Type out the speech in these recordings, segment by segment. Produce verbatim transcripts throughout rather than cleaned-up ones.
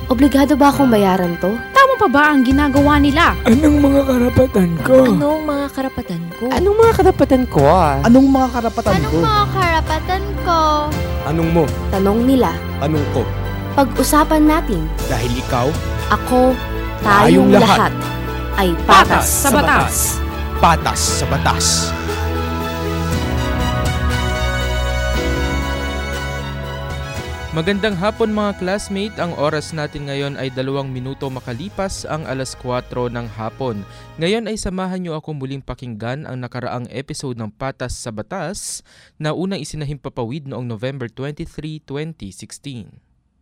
Obligado ba akong bayaran to? Tama pa ba ang ginagawa nila? Anong mga karapatan ko? Anong mga karapatan ko? Anong mga karapatan ko? Anong mga karapatan Anong ko? mga karapatan ko? Anong mo? Tanong nila. Anong ko? Pag-usapan natin. Dahil ikaw, Ako, Tayong tayong lahat. lahat ay patas sa batas. patas sa batas. Magandang hapon mga classmate, ang oras natin ngayon ay dalawang minuto makalipas ang alas kwatro ng hapon. Ngayon ay samahan niyo ako muling pakinggan ang nakaraang episode ng Patas sa Batas na unang isinahimpapawid noong November twenty-third, twenty sixteen.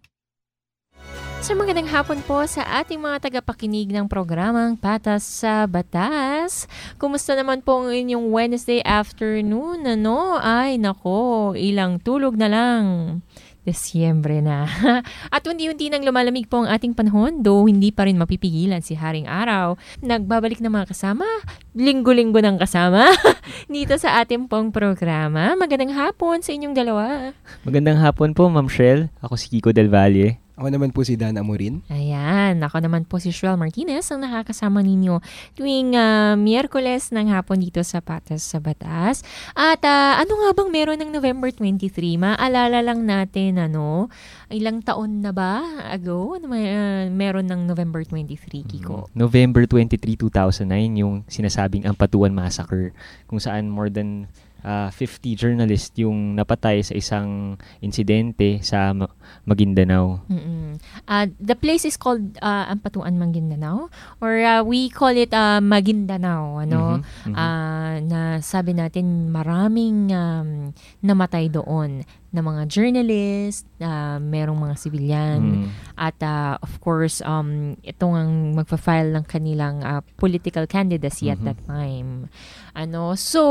So magandang hapon po sa ating mga tagapakinig ng programang Patas sa Batas. Kumusta naman po ang inyong Wednesday afternoon? Ano? Ay nako, ilang tulog na lang. Desyembre na. At unti-unti nang lumalamig po ang ating panahon, though hindi pa rin mapipigilan si Haring Araw. Nagbabalik na mga kasama, linggo-linggo ng kasama, dito sa ating pong programa. Magandang hapon sa inyong dalawa. Magandang hapon po, Ma'am Shell. Ako si Kiko Del Valle. Ako naman po si Dan Amorin. Ayan, ako naman po si Shuel Martinez ang nakakasama ninyo tuwing uh, Miyerkules ng hapon dito sa Patas sa Batas. At uh, ano nga bang meron ng November twenty-third? Maalala lang natin, ano, ilang taon na ba ago? Ano, uh, meron ng November twenty-third, Kiko? Mm, November twenty-third, two thousand nine, yung sinasabing Ampatuan Massacre, kung saan more than Uh, fifty journalists yung napatay sa isang insidente sa Maguindanao. Mm-mm. Uh, the place is called uh, Ampatuan Maguindanao, or uh, we call it uh, Maguindanao, ano? Mm-hmm. Mm-hmm. Uh, na sabi natin maraming um, namatay doon na mga journalist, uh, merong mga sibilyan, mm. at uh, of course, um, itong ang magpa-file ng kanilang uh, political candidacy mm-hmm. at that time. Ano, so,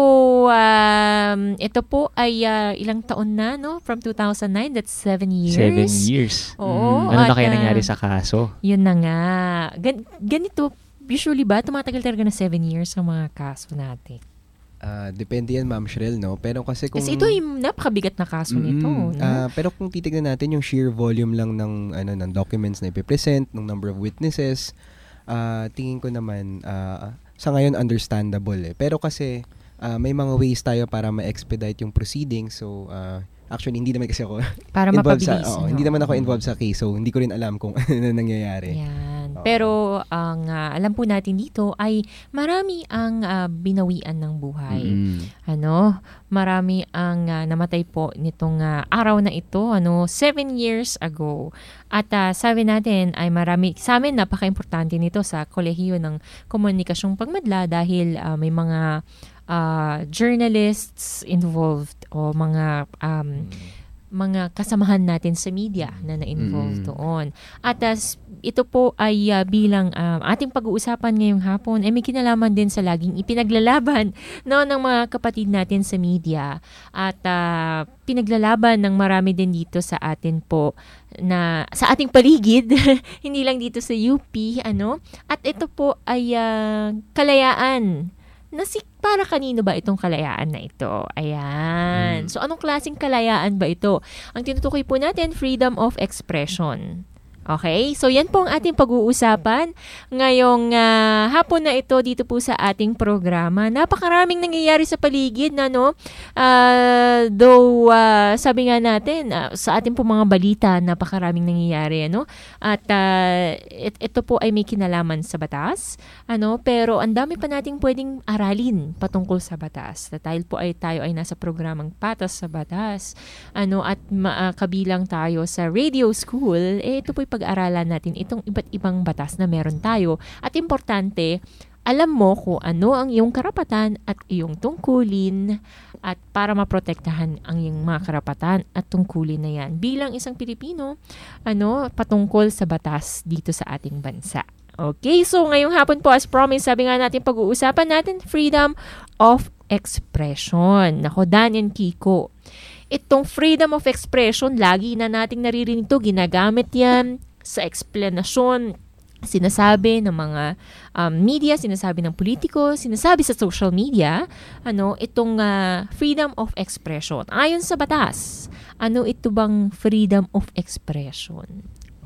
um, ito po ay uh, ilang taon na, no? From two thousand nine, that's seven years. Seven years. Oo. Mm. Ano at, na kaya uh, nangyari sa kaso? Yun na nga. Gan- ganito, usually ba, tumatagal talaga na seven years ang mga kaso natin? Uh, depende yan, Ma'am Shrel, no? Pero kasi kung... Kasi ito yung napakabigat na kaso mm-hmm. nito. No? Uh, pero kung titignan natin yung sheer volume lang ng, ano, ng documents na ipipresent, ng number of witnesses, uh, tingin ko naman, uh, sa ngayon, understandable eh. Pero kasi, uh, may mga ways tayo para ma-expedite yung proceeding. So, uh, actually, hindi naman kasi ako para involved mapabilis. Sa, oh, no? Hindi naman ako involved sa case. So, hindi ko rin alam kung ano nangyayari. Yan. Pero ang uh, alam po natin dito ay marami ang uh, binawian ng buhay. Mm. Ano? Marami ang uh, namatay po nitong uh, araw na ito, ano, seven years ago. At uh, sabi natin ay marami, sa amin napaka-importante nito sa Kolehiyo ng Komunikasyong Pagmadla dahil uh, may mga uh, journalists involved o mga um, mm. mga kasamahan natin sa media na na-involve mm. doon. At uh, ito po ay uh, bilang um, ating pag-uusapan ngayong hapon ay may kinalaman din sa laging ipinaglalaban no, ng mga kapatid natin sa media. At uh, pinaglalaban ng marami din dito sa atin po na sa ating paligid, hindi lang dito sa U P, ano? At ito po ay uh, kalayaan. Nasi, para kanino ba itong kalayaan na ito? Ayan. Hmm. So, anong klaseng kalayaan ba ito? Ang tinutukoy po natin, freedom of expression. Okay? So, yan po ang ating pag-uusapan ngayong uh, hapon na ito dito po sa ating programa. Napakaraming nangyayari sa paligid na, no? Uh, though, uh, sabi nga natin, uh, sa ating po mga balita, napakaraming nangyayari, ano? At uh, it, ito po ay may kinalaman sa batas, ano? Pero ang dami pa nating pwedeng aralin patungkol sa batas. Dahil po ay tayo ay nasa programang Patas sa Batas, ano? At ma- uh, kabilang tayo sa radio school, eh, ito po pag-aralan natin itong iba't ibang batas na meron tayo. At importante, alam mo kung ano ang iyong karapatan at iyong tungkulin at para maprotektahan ang iyong mga karapatan at tungkulin na yan. Bilang isang Pilipino, ano, patungkol sa batas dito sa ating bansa. Okay, so ngayong hapon po as promised, sabi nga natin pag-uusapan natin freedom of expression. Nako, Dan and Kiko. Itong freedom of expression, lagi na nating naririnig ito, ginagamit yan sa explanation, sinasabi ng mga um, media, sinasabi ng politiko, sinasabi sa social media, ano, itong uh, freedom of expression. Ayon sa batas, ano ito bang freedom of expression?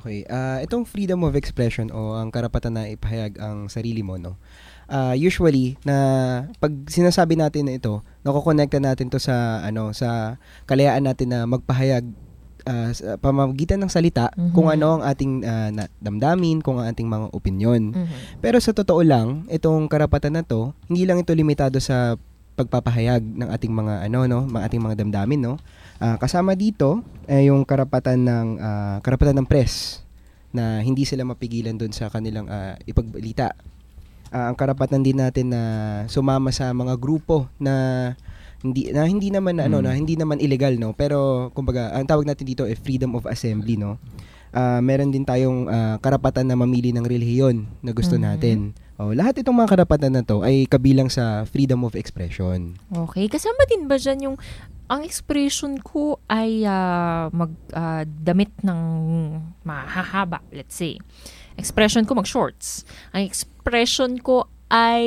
Okay. Ah, itong freedom of expression o ang karapatan na ipahayag ang sarili mo, no? Ah, usually na pag sinasabi natin na ito, nakokonekta natin to sa ano, sa kalayaan natin na magpahayag ah, sa pamamagitan ng salita Mhm. kung ano ang ating ah, na- damdamin, kung ang ating mga opinyon. Mhm. Pero sa totoo lang, itong karapatan na to, hindi lang ito limitado sa pagpapahayag ng ating mga ano no, mga ating mga damdamin, no. Ah, kasama dito ay yung karapatan ng ah, karapatan ng press na hindi sila mapigilan doon sa kanilang ah, ipagbalita. Ah, ang karapatan din natin na sumama sa mga grupo na hindi na hindi naman na, ano Mm. na hindi naman illegal, no, pero kumbaga ang tawag natin dito ay freedom of assembly, no. Ah, meron din tayong ah, karapatan na mamili ng relihiyon na gusto Mhm. natin. Oh, lahat itong mga karapatan na to ay kabilang sa freedom of expression. Okay, kasama din ba dyan yung ang expression ko ay ah, mag ah, damit ng mahahaba, let's say. Expression ko mag-shorts. Ang expression ko ay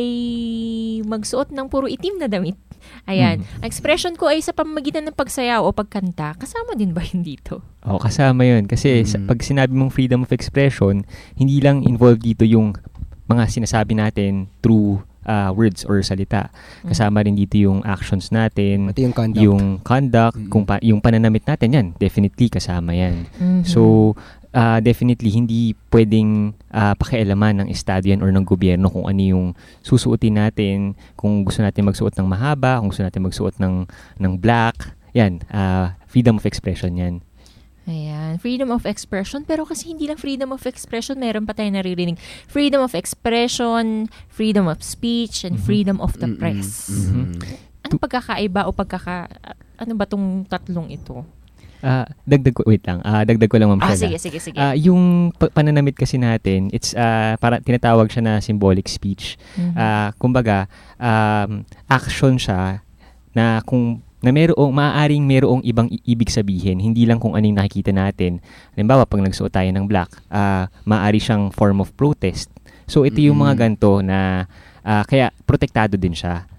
magsuot ng puro itim na damit. Ayan. Mhm. Ang expression ko ay sa pamamagitan ng pagsayaw o pagkanta. Kasama din ba yun dito? Oo, kasama yun. Kasi sa, Mm. pag sinabi mong freedom of expression, hindi lang involved dito yung mga sinasabi natin through ah, words or salita. Kasama rin dito yung actions natin, Pati yung conduct. yung conduct, Mm. kung pa, yung pananamit natin yan, definitely kasama yan. Mhm. So, ah, definitely hindi pwedeng ah, pakialaman ng estado yan or ng gobyerno kung ano yung susuotin natin, kung gusto natin magsuot ng mahaba, kung gusto natin magsuot ng, ng black. Yan, ah, freedom of expression yan. Ayan, freedom of expression. Pero kasi hindi lang freedom of expression, meron pa tayong naririnig. Freedom of expression, freedom of speech, and Mhm. freedom of the Mm-mm. press. Mhm. Anong pagkakaiba o pagkaka... Ano ba tong tatlong ito? Ah, dagdag ko, wait lang, ah, dagdag ko lang, Ma'am Ah, Shella. sige, sige, sige. Ah, yung pa- pananamit kasi natin, it's ah, para tinatawag siya na symbolic speech. Mhm. Ah, kumbaga, um, action siya na kung na merong maaaring merong ibang i- ibig sabihin, hindi lang kung ano yung nakikita natin. Halimbawa, pag nagsuot tayo ng black, ah, maaari siyang form of protest. So ito yung mga Mm. ganito na ah, kaya protektado din siya.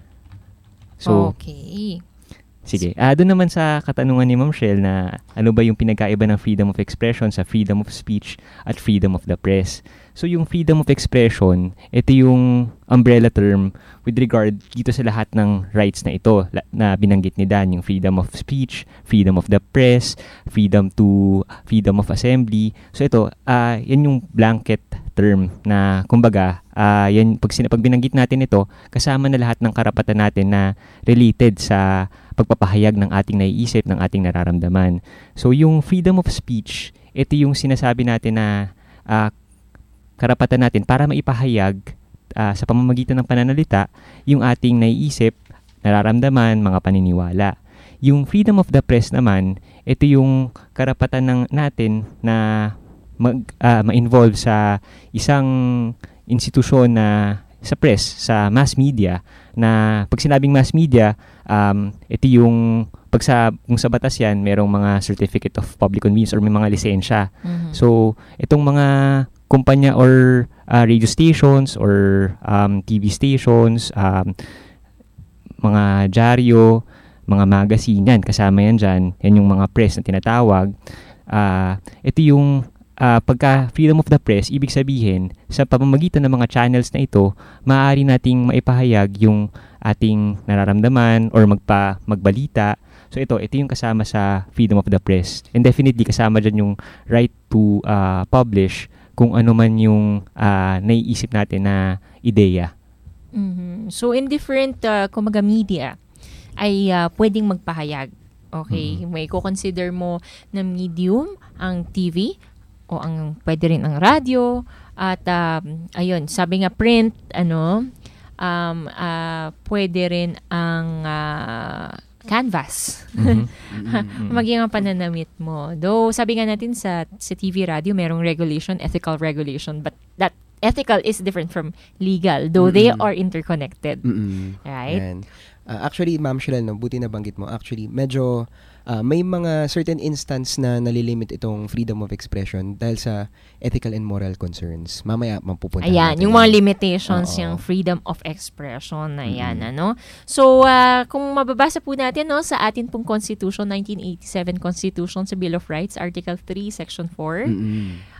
So, okay. sige. Ah, doon naman sa katanungan ni Ma'am Shell na ano ba yung pinagkaiba ng freedom of expression sa freedom of speech at freedom of the press. So yung freedom of expression, ito yung umbrella term with regard dito sa lahat ng rights na ito la- na binanggit ni Dan, yung freedom of speech, freedom of the press, freedom to freedom of assembly. So ito, ah yan yung blanket term na kumbaga, ah yan pag, sina- pag binanggit natin ito, kasama na lahat ng karapatan natin na related sa pagpapahayag ng ating naiisip, ng ating nararamdaman. So yung freedom of speech, ito yung sinasabi natin na ah, karapatan natin para maipahayag ah, sa pamamagitan ng pananalita yung ating naiisip, nararamdaman, mga paniniwala. Yung freedom of the press naman, ito yung karapatan ng natin na mag, ah, ma-involve sa isang institusyon na sa press, sa mass media, na pag sinabing mass media, um, ito yung pag sa, kung sa batas yan, merong mga certificate of public convenience or may mga lisensya. Mhm. So, itong mga kumpanya or uh, radio stations or um, T V stations, um, mga dyaryo, mga magazine, yan, kasama yan dyan. Yan yung mga press na tinatawag. Uh, ito yung uh, pagka freedom of the press, ibig sabihin, sa pamamagitan ng mga channels na ito, maaari nating maipahayag yung ating nararamdaman or magpa, magbalita. So ito, ito yung kasama sa freedom of the press. And definitely kasama dyan yung right to uh, publish kung ano man yung uh, naiisip natin na ideya. Mhm. So, in different, uh, kumaga media, ay uh, pwedeng magpahayag. Okay? May ko-consider mo na medium ang T V o ang pwede rin ang radyo at um, ayun, sabi nga print, ano, um, uh, pwede rin ang uh, canvas. Mhm. Mm-mm. Maging ang pananamit mo. Though, sabi nga natin sa, sa T V radio, merong regulation, ethical regulation, but that ethical is different from legal, though they Mm-mm. are interconnected. Mm-mm. Right? Yan. Ah, actually, Ma'am Shirel, no, buti na banggit mo. Actually, medyo ah, may mga certain instance na nalilimit itong freedom of expression dahil sa ethical and moral concerns. Mamaya, mapupunta Ayan, natin yung yan. mga limitations, Oo. yung freedom of expression na yan, Mm-mm. ano? So, ah, kung mababasa po natin, no, sa atin pong Constitution, nineteen eighty-seven Constitution sa Bill of Rights, Article three, Section four, Mm-mm.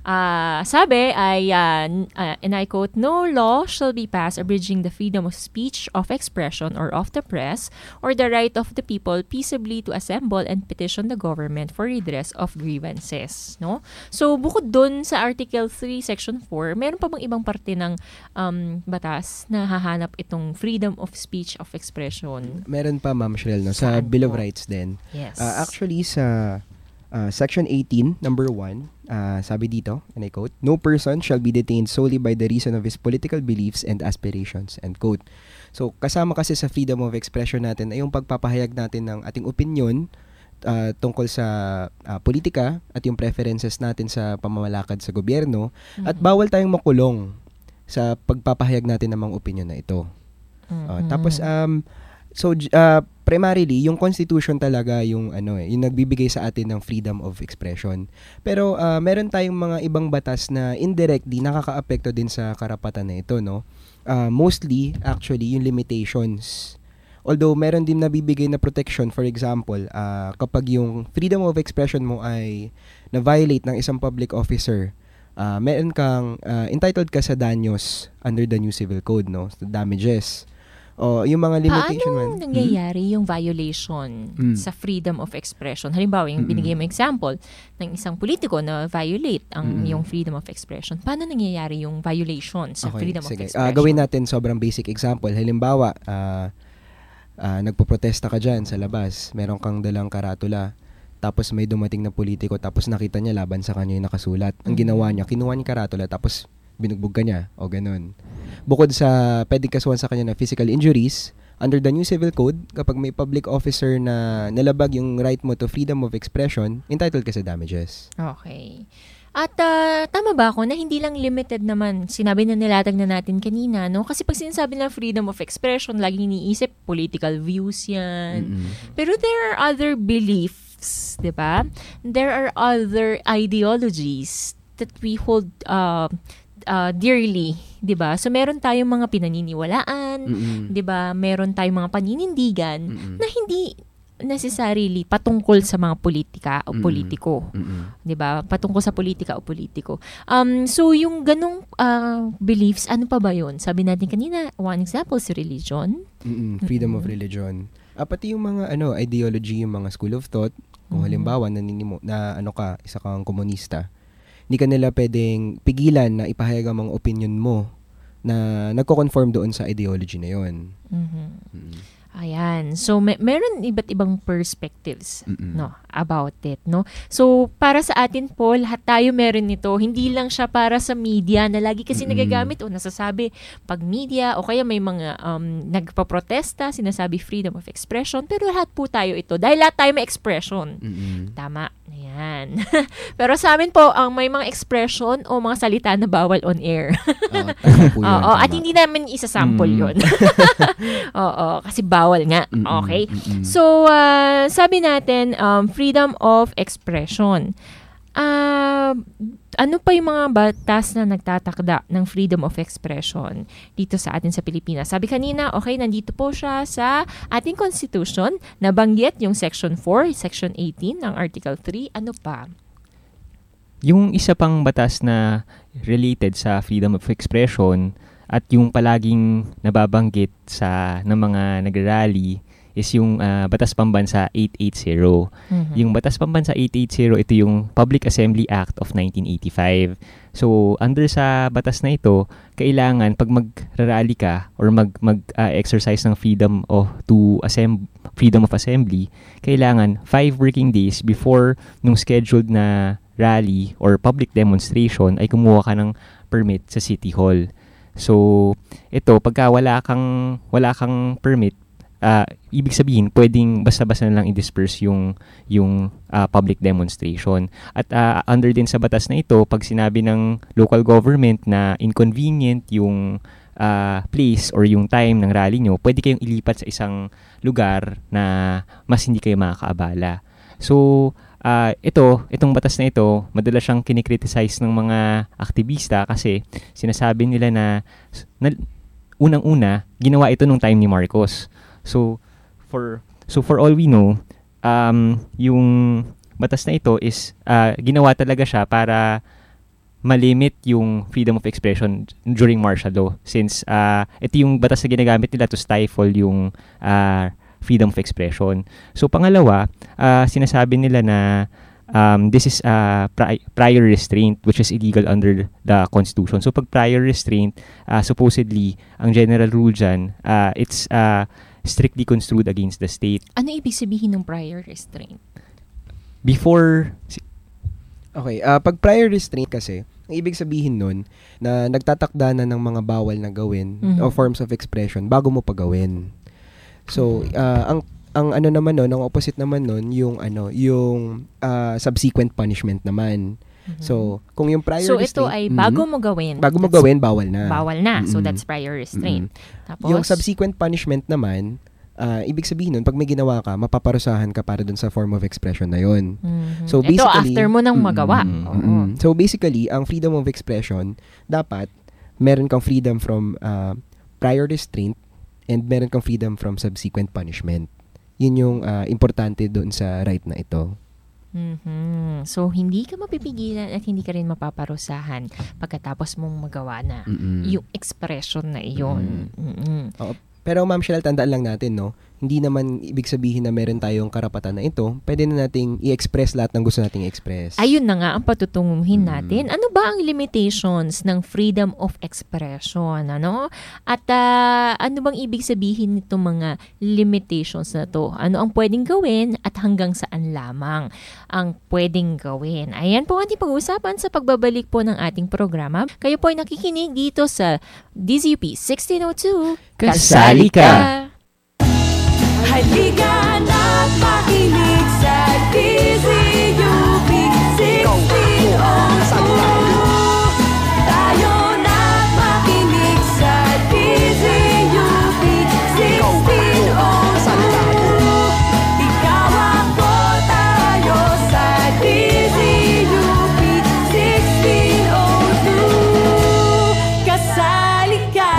Uh, sabi ay, uh, uh, and I quote, "No law shall be passed abridging the freedom of speech, of expression, or of the press, or the right of the people peaceably to assemble and petition the government for redress of grievances." No? So, bukod dun sa Article three, Section four, meron pa bang ibang parte ng um, batas na hahanap itong freedom of speech, of expression? Meron pa, Ma'am Shrel, no? Sa Saan Bill of po? Rights din. Yes. Uh, actually, sa uh, Section eighteen, number one, uh, sabi dito, and I quote, "No person shall be detained solely by the reason of his political beliefs and aspirations," end quote. So, kasama kasi sa freedom of expression natin ay yung pagpapahayag natin ng ating opinion uh, tungkol sa uh, politika at yung preferences natin sa pamamalakad sa gobyerno. Mm-hmm. At bawal tayong makulong sa pagpapahayag natin ng mga opinion na ito. Mm-hmm. Uh, tapos, um, so, uh, primarily, yung constitution talaga yung ano eh, yung nagbibigay sa atin ng freedom of expression. Pero uh, meron tayong mga ibang batas na indirectly nakakaapekto din sa karapatan na ito, no? Uh, mostly, actually, yung limitations. Although, meron din nabibigay na protection, for example, uh, kapag yung freedom of expression mo ay na-violate ng isang public officer, uh, meron kang, uh, entitled ka sa danyos under the new civil code, no? Damages. O, yung mga limitation man. Paano nangyayari yung violation Hmm. sa freedom of expression? Halimbawa, yung Mm-mm. binigay mo example ng isang politiko na violate ang Mm-mm. yung freedom of expression. Paano nangyayari yung violation sa Okay, freedom sige. of expression? Ah, gawin natin sobrang basic example. Halimbawa, ah ah, nagpo-protesta ka dyan sa labas. Meron kang dalang karatula. Tapos may dumating na politiko. Tapos nakita niya laban sa kanya yung nakasulat. Ang Mhm. ginawa niya, kinuha niya yung karatula. Tapos binugbog ka niya. O ganun. Bukod sa pwedeng kasuhan sa kanya na physical injuries, under the new civil code, kapag may public officer na nalabag yung right mo to freedom of expression, entitled ka sa damages. Okay. At ah, tama ba ako na hindi lang limited naman, sinabi na nilatag na natin kanina, no? Kasi pag sinasabi na freedom of expression, laging iniisip, political views yan. Mm-mm. Pero there are other beliefs, di ba? There are other ideologies that we hold uh, uh, dearly, di ba? So meron tayong mga pinaniniwalaan, Mm-mm. di ba? Meron tayong mga paninindigan Mm-mm. na hindi necessarily patungkol sa mga politika o Mm-mm. politiko. Mm-mm. 'Di ba? Patungkol sa politika o politiko. Um so yung ganong uh, beliefs, ano pa ba 'yon? Sabi natin kanina, one example si religion. Mm-mm. Freedom of religion. Ah, pati yung mga ano ideology, yung mga school of thought. Kung Mhm. halimbawa naninimo na ano ka, isa kang komunista. Hindi ka nila pwedeng pigilan na ipahayag ang mga opinion mo na nagko-conform doon sa ideology na 'yon. Mhm. Mm. Ayan. So may, meron iba't ibang perspectives Mm-mm. no about it, no. So para sa atin po, lahat tayo meron nito. Hindi lang siya para sa media na lagi kasi Mm-mm. nagagamit o nasasabi pag media o kaya may mga um, nagpaprotesta, sinasabi freedom of expression, pero lahat po tayo ito dahil lahat tayo may expression. Mm-mm. Tama. Ayan. Pero sa amin po, ang may mga expression o mga salita na bawal on air. Oo, tama po yun, Oo, at tama. hindi namin isasample Mm. yun. Oo, kasi bawal nga. Mm-mm, Okay? mm-mm. So, uh, sabi natin, um, freedom of expression. Ah, ano pa yung mga batas na nagtatakda ng freedom of expression dito sa atin sa Pilipinas? Sabi kanina, okay, nandito po siya sa ating Constitution, nabanggit yung Section four, Section eighteen ng Article three. Ano pa? Yung isa pang batas na related sa freedom of expression at yung palaging nababanggit sa ng mga nagrally is yung ah, Batas Pambansa eight eighty. Mhm. Yung Batas Pambansa eight eighty, ito yung Public Assembly Act of nineteen eighty-five. So, under sa batas na ito, kailangan pag mag-rally ka or mag, mag ah, exercise ng freedom of to assemb- freedom of assembly, kailangan five working days before nung scheduled na rally or public demonstration ay kumuha ka ng permit sa City Hall. So, ito pagka wala kang wala kang permit, ah, ibig sabihin pwedeng basta-basta na lang i-disperse yung yung ah, public demonstration. At ah, under din sa batas na ito, pag sinabi ng local government na inconvenient yung ah, place or yung time ng rally nyo, pwede kayong ilipat sa isang lugar na mas hindi kayo makakaabala. So, ah, ito, itong batas na ito, madalas siyang kinikriticize ng mga aktivista kasi sinasabi nila na, na unang-una, ginawa ito nung time ni Marcos. So, for so for all we know, um, yung batas na ito is ah, ginawa talaga siya para malimit yung freedom of expression during martial law since uh, ito yung batas na ginagamit nila to stifle yung uh, freedom of expression. So pangalawa, uh, sinasabi nila na um, this is a pri- prior restraint which is illegal under the Constitution. So pag prior restraint, uh, supposedly, ang general rule dyan, uh, it's uh, strictly construed against the state. Ano ibig sabihin ng prior restraint? Before... Okay, uh, pag prior restraint kasi, ang ibig sabihin nun, na nagtatakda na ng mga bawal na gawin Mhm. o forms of expression bago mo pa gawin. So, uh, ang ang ano naman nun, ang opposite naman nun, yung ano, yung uh, subsequent punishment naman. Mhm. So, kung yung prior So, ito restraint, ay Mhm. bago mo gawin. bago mo that's gawin, bawal na. Bawal na. So, Mm-mm. that's prior restraint. Tapos, Yung subsequent punishment naman, ah, ibig sabihin nun, pag may ginawa ka, mapaparusahan ka para dun sa form of expression na yun. Mhm. So ito basically, after mo nang Mm-mm, magawa. mm-mm, Oo. Mm-mm. So basically, ang freedom of expression, dapat meron kang freedom from ah, prior restraint and meron kang freedom from subsequent punishment. Yun yung ah, importante doon sa right na ito. Mhm. So, hindi ka mapipigilan at hindi ka rin mapaparusahan pagkatapos mong magawa na Mm-mm. yung expression na iyon. Mm-mm. Pero Ma'am Cheryl, tandaan lang natin, no? Hindi naman ibig sabihin na meron tayong karapatan na ito. Pwede na nating i-express lahat ng gusto nating i-express. Ayun na nga ang patutunguhin Mm. natin. Ano ba ang limitations ng freedom of expression? Ano? At ah, ano bang ibig sabihin nitong mga limitations na to? Ano ang pwedeng gawin at hanggang saan lamang ang pwedeng gawin? Ayan po ang ating pag-uusapan sa pagbabalik po ng ating programa. Kayo po ay nakikinig dito sa D Z U P sixteen oh two. Kasali ka! Halika na't makinig sa D Z U P sixteen oh two. Tayo na't makinig sa D Z U P sixteen oh two. Ikaw ako, tayo sa D Z U P sixteen oh two. Kasali ka!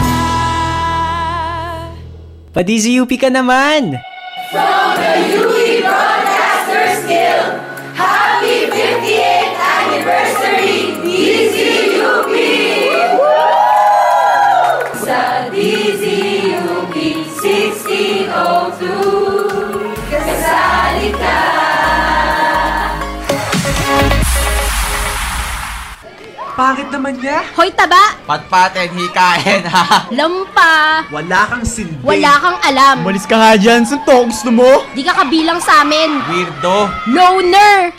Pa-D Z U P ka naman! From the U P Broadcasters Guild, happy fiftieth anniversary, D Z U P! Sa D Z U P sixteen oh two, kasali ka! Pangit naman niya! Hoy taba! Patpatin, hikain ha! Lampa! Wala kang silbi! Wala kang alam! Umalis ka nga dyan! Suntok! Gusto mo? Di ka kabilang sa amin! Weirdo! Loner!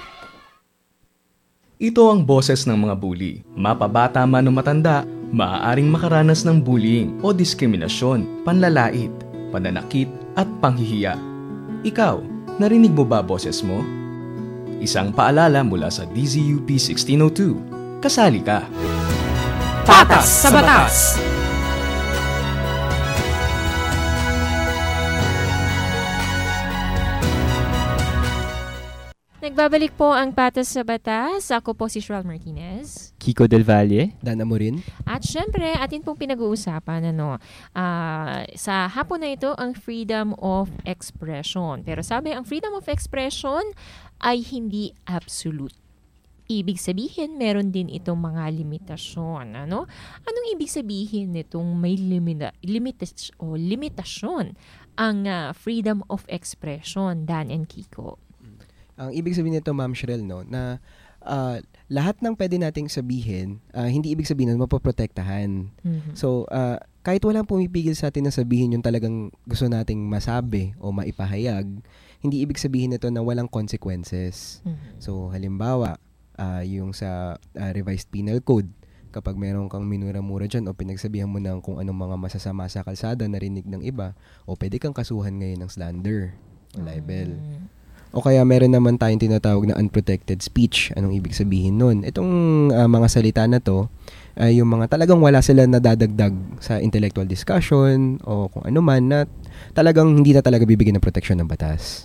Ito ang boses ng mga bully. Mapabata man o matanda, maaaring makaranas ng bullying o diskriminasyon, panlalait, pananakit at panghihiya. Ikaw, narinig mo ba boses mo? Isang paalala mula sa D Z U P sixteen oh two. Kasali ka! Patas sa batas! Nagbabalik po ang Patas sa Batas. Ako po si Shirl Martinez. Kiko Del Valle. Dana mo rin? At syempre, atin pong pinag-uusapan ano, ah, sa hapon na ito ang freedom of expression. Pero sabi, ang freedom of expression ay hindi absolute. Ibig sabihin, meron din itong mga limitasyon. Ano? Anong ibig sabihin nitong may limita, limitas, o limitasyon ang ah, freedom of expression, Dan and Kiko? Ang ibig sabihin nito, Ma'am Cheryl, no, na ah, lahat ng pwede nating sabihin, ah, hindi ibig sabihin na mapoprotektahan. Mhm. So, ah, kahit walang pumipigil sa atin na sabihin yung talagang gusto nating masabi o maipahayag, hindi ibig sabihin nito na walang consequences. Mhm. So, halimbawa, ah, yung sa ah, revised penal code, kapag meron kang minura-mura dyan o pinagsabihan mo ng kung anong mga masasama sa kalsada, narinig ng iba, o pwede kang kasuhan ngayon ng slander o libel. Mm. O kaya meron naman tayong tinatawag na unprotected speech. Anong ibig sabihin nun? Itong ah, mga salita na to, ay yung mga talagang wala sila nadadagdag sa intellectual discussion o kung ano man na talagang hindi na talaga bibigyan ng proteksyon ng batas.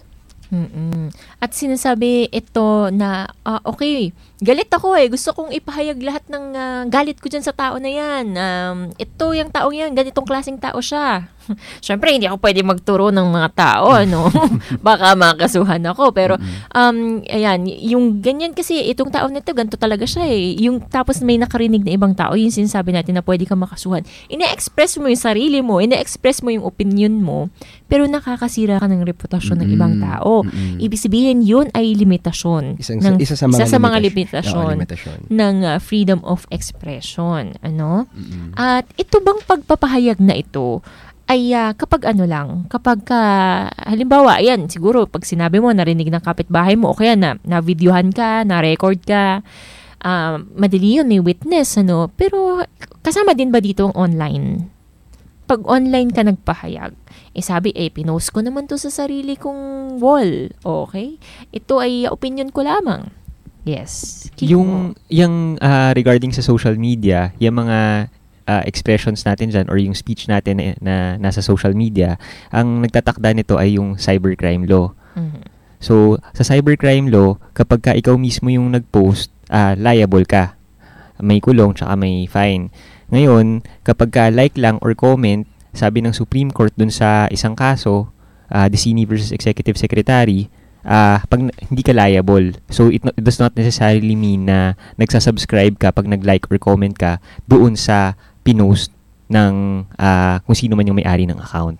Mm-mm. At sinasabi ito na, ah, okay, galit ako eh. Gusto kong ipahayag lahat ng ah, galit ko dyan sa tao na yan. Um, ito yung taong yan, ganitong klaseng tao siya. Siyempre, hindi ako pwede magturo ng mga tao, ano? Baka makasuhan ako. Pero, um, ayan, yung ganyan kasi, itong tao na ito, ganito talaga siya eh. Yung tapos may nakarinig na ibang tao, yung sinasabi natin na pwede kang makasuhan. Ina-express mo yung sarili mo, ina-express mo yung opinion mo, pero nakakasira ka ng reputasyon ng ibang tao. Mm-mm. Ibig sabihin, yun ay limitasyon. Isang- ng, isa sa mga isa sa mga limitasyon. limitasyon, Oo, limitasyon. ng uh, freedom of expression. Ano? At ito bang pagpapahayag na ito ay uh, kapag ano lang, kapag ka, halimbawa, ayan, siguro pag sinabi mo, narinig ng kapitbahay mo, o kaya na, na-videohan ka, na-record ka, uh, madali yun, may witness, ano, pero kasama din ba dito ang online? Pag online ka nagpahayag, eh sabi, eh, pinost ko naman to sa sarili kong wall, okay? Ito ay opinion ko lamang. Yes. Kiko. Yung, yung ah, regarding sa social media, yung mga ah, expressions natin dyan or yung speech natin na, na nasa social media, ang nagtatakda nito ay yung cybercrime law. Mhm. So, sa cybercrime law, kapag ka ikaw mismo yung nag-post, ah, liable ka. May kulong tsaka may fine. Ngayon, kapag ka like lang or comment, sabi ng Supreme Court dun sa isang kaso, uh, Dicini versus Executive Secretary, ah pag n- hindi ka liable. So, it, no- it does not necessarily mean na nagsasubscribe ka pag nag-like or comment ka doon sa pinost ng ah, kung sino man yung may-ari ng account.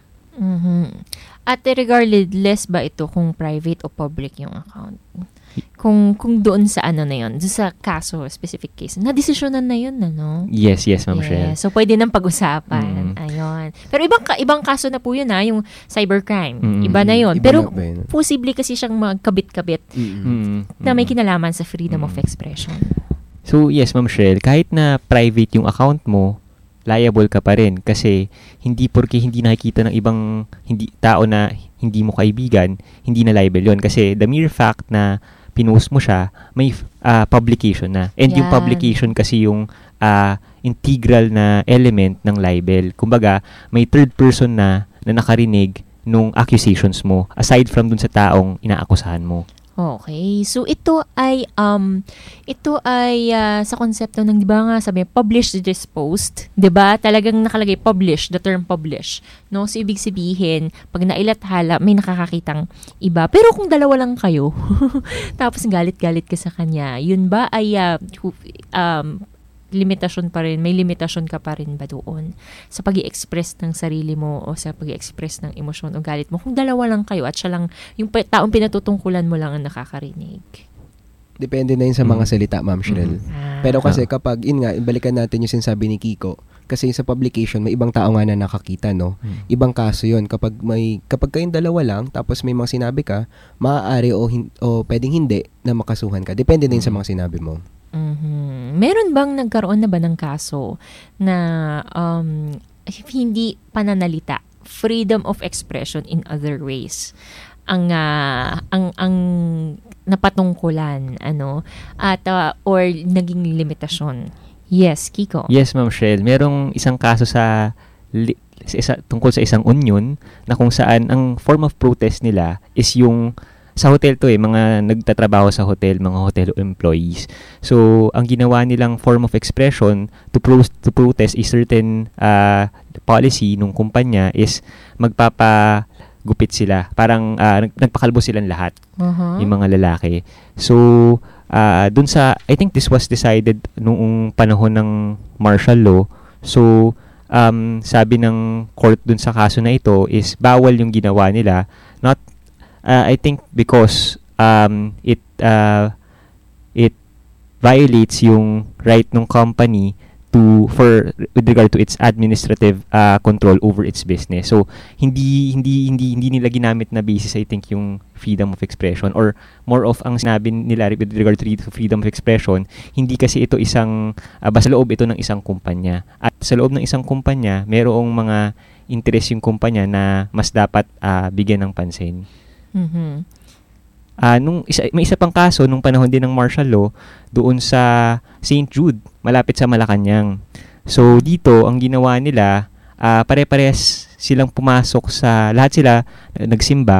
Mhm. At regardless ba ito kung private o public yung account? Kung kung doon sa ano na yun, doon sa kaso, specific case, na-desisyonan na yun, ano? Yes, yes, Ma'am Shell. Yes. So, pwede nang pag-usapan. Mm. Ayun. Pero ibang ka- ibang kaso na po yun, ha? Yung cybercrime. Mm. Iba na yun. Iba Pero na ba yun? posible kasi siyang magkabit-kabit Mm, na may mm. kinalaman sa freedom Mm. of expression. So, yes, Ma'am Shell, kahit na private yung account mo, liable ka pa rin kasi hindi porke hindi nakikita ng ibang hindi tao na hindi mo kaibigan, hindi na liable yun. Kasi the mere fact na pinost mo siya, may ah, publication na. And yung Yan. publication kasi yung ah, integral na element ng libel. Kumbaga, may third person na na nakarinig nung accusations mo aside from dun sa taong inaakusahan mo. Okay. So ito ay um ito ay ah, sa konsepto ng 'di ba nga sabi publish this post, 'di ba? Talagang nakalagay publish, the term publish. No, so ibig sabihin pag nailathala may nakakakitang iba. Pero kung dalawa lang kayo, tapos galit-galit ka sa kanya, yun ba ay ah, hu- um limitasyon pa rin, may limitasyon ka pa rin ba doon sa pag-i-express ng sarili mo o sa pag-i-express ng emosyon o galit mo? Kung dalawa lang kayo at siya lang, yung pa- taong pinatutungkulan mo lang ang nakakarinig. Depende na yun sa mga salita, Ma'am Shrel. Ah. Pero kasi kapag, yun nga, balikan natin yung sinasabi ni Kiko, kasi sa publication, may ibang tao nga na nakakita, no? Ibang kaso yun. Kapag may, kapag kayong dalawa lang, tapos may mga sinabi ka, maaari o, hin- o pwedeng hindi na makasuhan ka. Depende na yun sa mga sinabi mo. Mhm. Meron bang nagkaroon na ba ng kaso na um, hindi pananalita, freedom of expression in other ways ang ah, ang ang napatungkulan ano at ah, or naging limitasyon? Yes, Kiko. Yes, Ma'am Shell. Merong isang kaso sa, li- sa isa, tungkol sa isang union na kung saan ang form of protest nila is yung sa hotel to eh, mga nagtatrabaho sa hotel, mga hotel employees. So, ang ginawa nilang form of expression to, pro- to protest a certain uh, policy nung kumpanya is magpapagupit sila. Parang uh, nag- nagpakalbo silang lahat, Uh-huh. yung mga lalaki. So, uh, dun sa, I think this was decided noong panahon ng martial law. So, um, sabi ng court dun sa kaso na ito is bawal yung ginawa nila. Not Uh, I think because um, it uh, it violates yung right ng company to for with regard to its administrative uh, control over its business. So hindi hindi hindi hindi nila ginamit na basis I think yung freedom of expression or more of ang sinabi nila with regard to freedom of expression, hindi kasi ito isang uh, basta loob ito ng isang kumpanya. At sa loob ng isang kumpanya, mayroong mga interest yung kumpanya na mas dapat uh, bigyan ng pansin. Mhm. Ah, nung isa, may isa pang kaso nung panahon din ng martial law doon sa Saint Jude, malapit sa Malacanang. So dito ang ginawa nila, ah, pare-pares silang pumasok sa lahat sila uh, nagsimba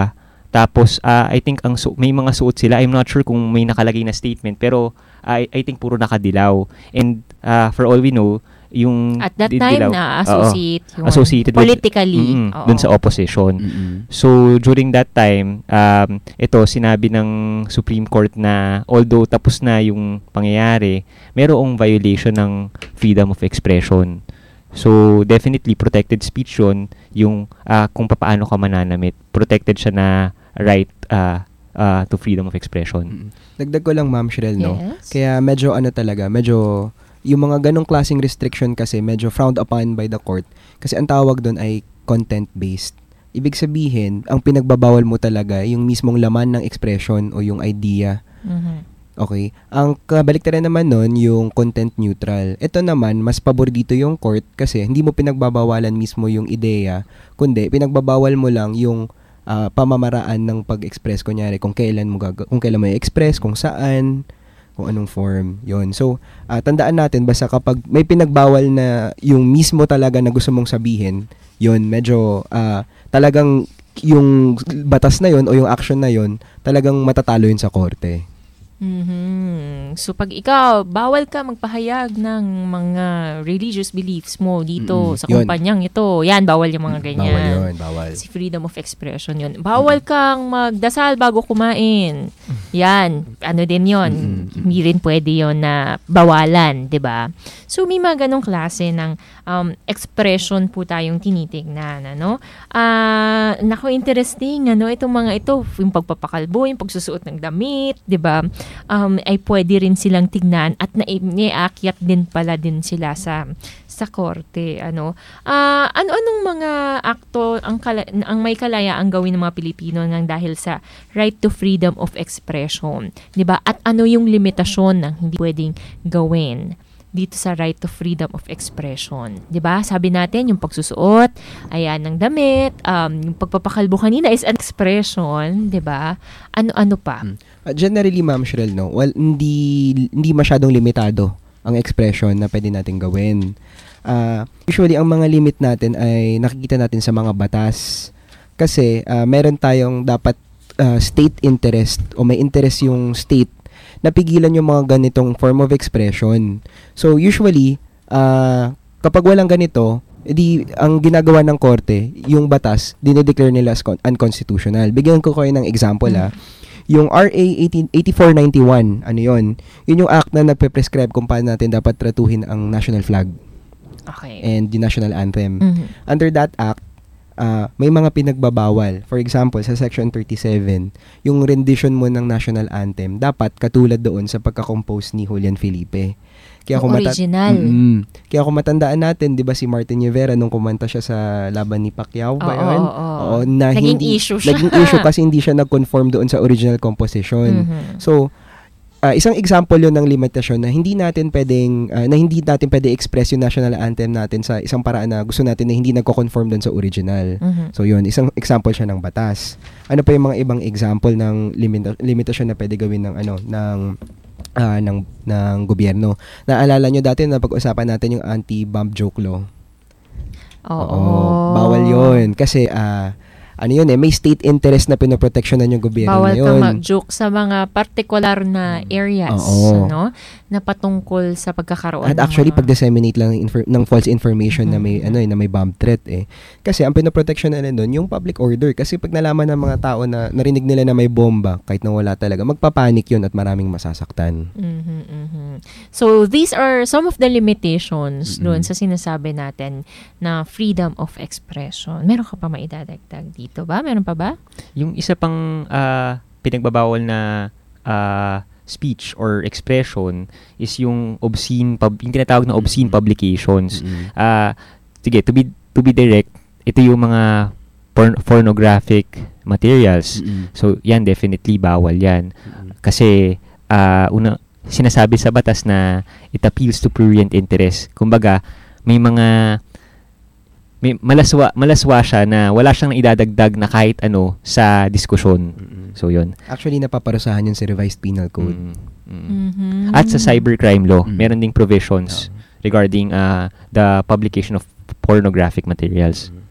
Tapos, ah, I think ang su- may mga suot sila. I'm not sure kung may nakalagay na statement, pero I, I think puro nakadilaw. And uh, for all we know, yung At that di- time dilaw, na oo, associate yun. associated with- Politically. Mm-mm, Oo. dun sa opposition. Mm-mm. So, during that time, um, ito, sinabi ng Supreme Court na although tapos na yung pangyayari, merong violation ng freedom of expression. So, definitely, protected speech yun, yung ah, kung paano ka mananamit. Protected siya na right uh, uh, to freedom of expression. Dagdag ko lang, Ma'am Shrel, no? Yes. Kaya medyo ano talaga, medyo yung mga ganong klaseng restriction kasi medyo frowned upon by the court kasi ang tawag doon ay content-based. Ibig sabihin, ang pinagbabawal mo talaga yung mismong laman ng expression o yung idea. Mhm. Okay? Ang kabaliktaran naman nun, yung content neutral. Ito naman, mas pabor dito yung court kasi hindi mo pinagbabawalan mismo yung ideya, kundi pinagbabawal mo lang yung ah, pamamaraan ng pag-express. Kunyari, kung kailan mo gag- kung kailan mo i-express, kung saan, kung anong form. Yon. So, ah, tandaan natin, basta kapag may pinagbawal na yung mismo talaga na gusto mong sabihin, yon medyo ah, talagang yung batas na yon o yung action na yon talagang matatalo yun sa korte. Mhm. So pag ikaw, bawal ka magpahayag ng mga religious beliefs mo dito Mm-mm. sa Yun. kumpanyang ito. Yan, bawal yung mga ganyan. Bawal yun, bawal. Si freedom of expression yun. Bawal kang magdasal bago kumain. Yan, ano din yun. Mm-mm. Hindi rin pwede yun na bawalan, 'di ba? So may mga ganong klase ng um, expression po tayong tinitignan, ano? Ah, nako, interesting, ano, itong mga ito, yung pagpapakalbo, yung pagsusuot ng damit, 'di ba? Um, ay pwede rin silang tignan at naiakyat din pala din sila sa sa korte, ano. Ah, ano-anong mga akto ang kala- ang may kalayaang gawin ng mga Pilipino nang dahil sa right to freedom of expression, 'di ba? At ano yung limitasyon ng hindi pwedeng gawin dito sa right to freedom of expression, 'di ba? Sabi natin yung pagsusuot, ayan, ng damit, um, yung pagpapakalbo kanina is an expression, 'di ba? Ano-ano pa? Hmm. Uh, generally, Ma'am Shrel, no, well, hindi hindi masyadong limitado ang expression na pwede natin gawin. Uh, usually, ang mga limit natin ay nakikita natin sa mga batas. Kasi uh, meron tayong dapat uh, state interest o may interest yung state na pigilan yung mga ganitong form of expression. So, usually, uh, kapag walang ganito, edi ang ginagawa ng korte, yung batas, dinedeclare nila as con- unconstitutional. Bigyan ko kayo ng example, mm. ah. Yung R A eighty-four ninety-one, ano yun? Yun yung act na nagpe-prescribe kung paano natin dapat tratuhin ang national flag. Okay. And the national anthem. Mhm. Under that act, uh, may mga pinagbabawal. For example, sa Section thirty-seven, yung rendition mo ng national anthem, dapat katulad doon sa pagka-compose ni Julian Felipe. Kaya Yung kung mata- original. Mm-mm. Kaya kung matandaan natin, 'di ba si Martin Rivera nung kumanta siya sa laban ni Pacquiao ba Oo, 'yun? oo, oo. Oo, na Naging hindi issue siya. naging issue kasi hindi siya nag-conform doon sa original composition. Mhm. So, uh, isang example 'yun ng limitasyon na hindi natin pwedeng uh, na hindi natin pwede express yung national anthem natin sa isang paraan na gusto natin na hindi nagko-conform doon sa original. Mhm. So, 'yun, isang example siya ng batas. Ano pa yung mga ibang example ng limita- limitasyon na pwede gawin ng ano ng Ah, ng ng gobyerno. Naalala nyo dati na pag-usapan natin yung anti-bomb joke law. Oo. Bawal 'yon kasi ah ano yun eh, may state interest na pinoproteksyonan yung gobyerno Bawal na yun. kang mag-joke sa mga particular na areas, Oo. no? Na patungkol sa pagkakaroon At ng actually, mga... pag-disseminate lang ng, infor- ng false information Mhm. na may ano eh, na may bomb threat eh. Kasi ang pinoproteksyon na doon yung public order. Kasi pag nalaman ng mga tao na narinig nila na may bomba, kahit na wala talaga, magpapanik yun at maraming masasaktan. Mhm, mhm. So, these are some of the limitations Mm-mm. doon sa sinasabi natin na freedom of expression. Meron ka pa maidadagdag dito ba? Meron pa ba? Yung isa pang ah, pinagbabawal na ah, speech or expression is yung obscene pub- yung tinatawag na obscene publications. Mm-mm. Ah, sige, to be to be direct, ito yung mga porn- pornographic materials. Mm-mm. So, yan definitely bawal yan. Mm-mm. Kasi ah, una sinasabi sa batas na it appeals to prurient interest. Kumbaga, may mga may malaswa malaswa siya na wala siyang idadagdag na kahit ano sa diskusyon. Mm-mm. So, yun. Actually, napaparusahan yun sa revised penal code. Mm, mm. Mhm. At sa cybercrime law, Mm. meron ding provisions regarding uh, the publication of pornographic materials.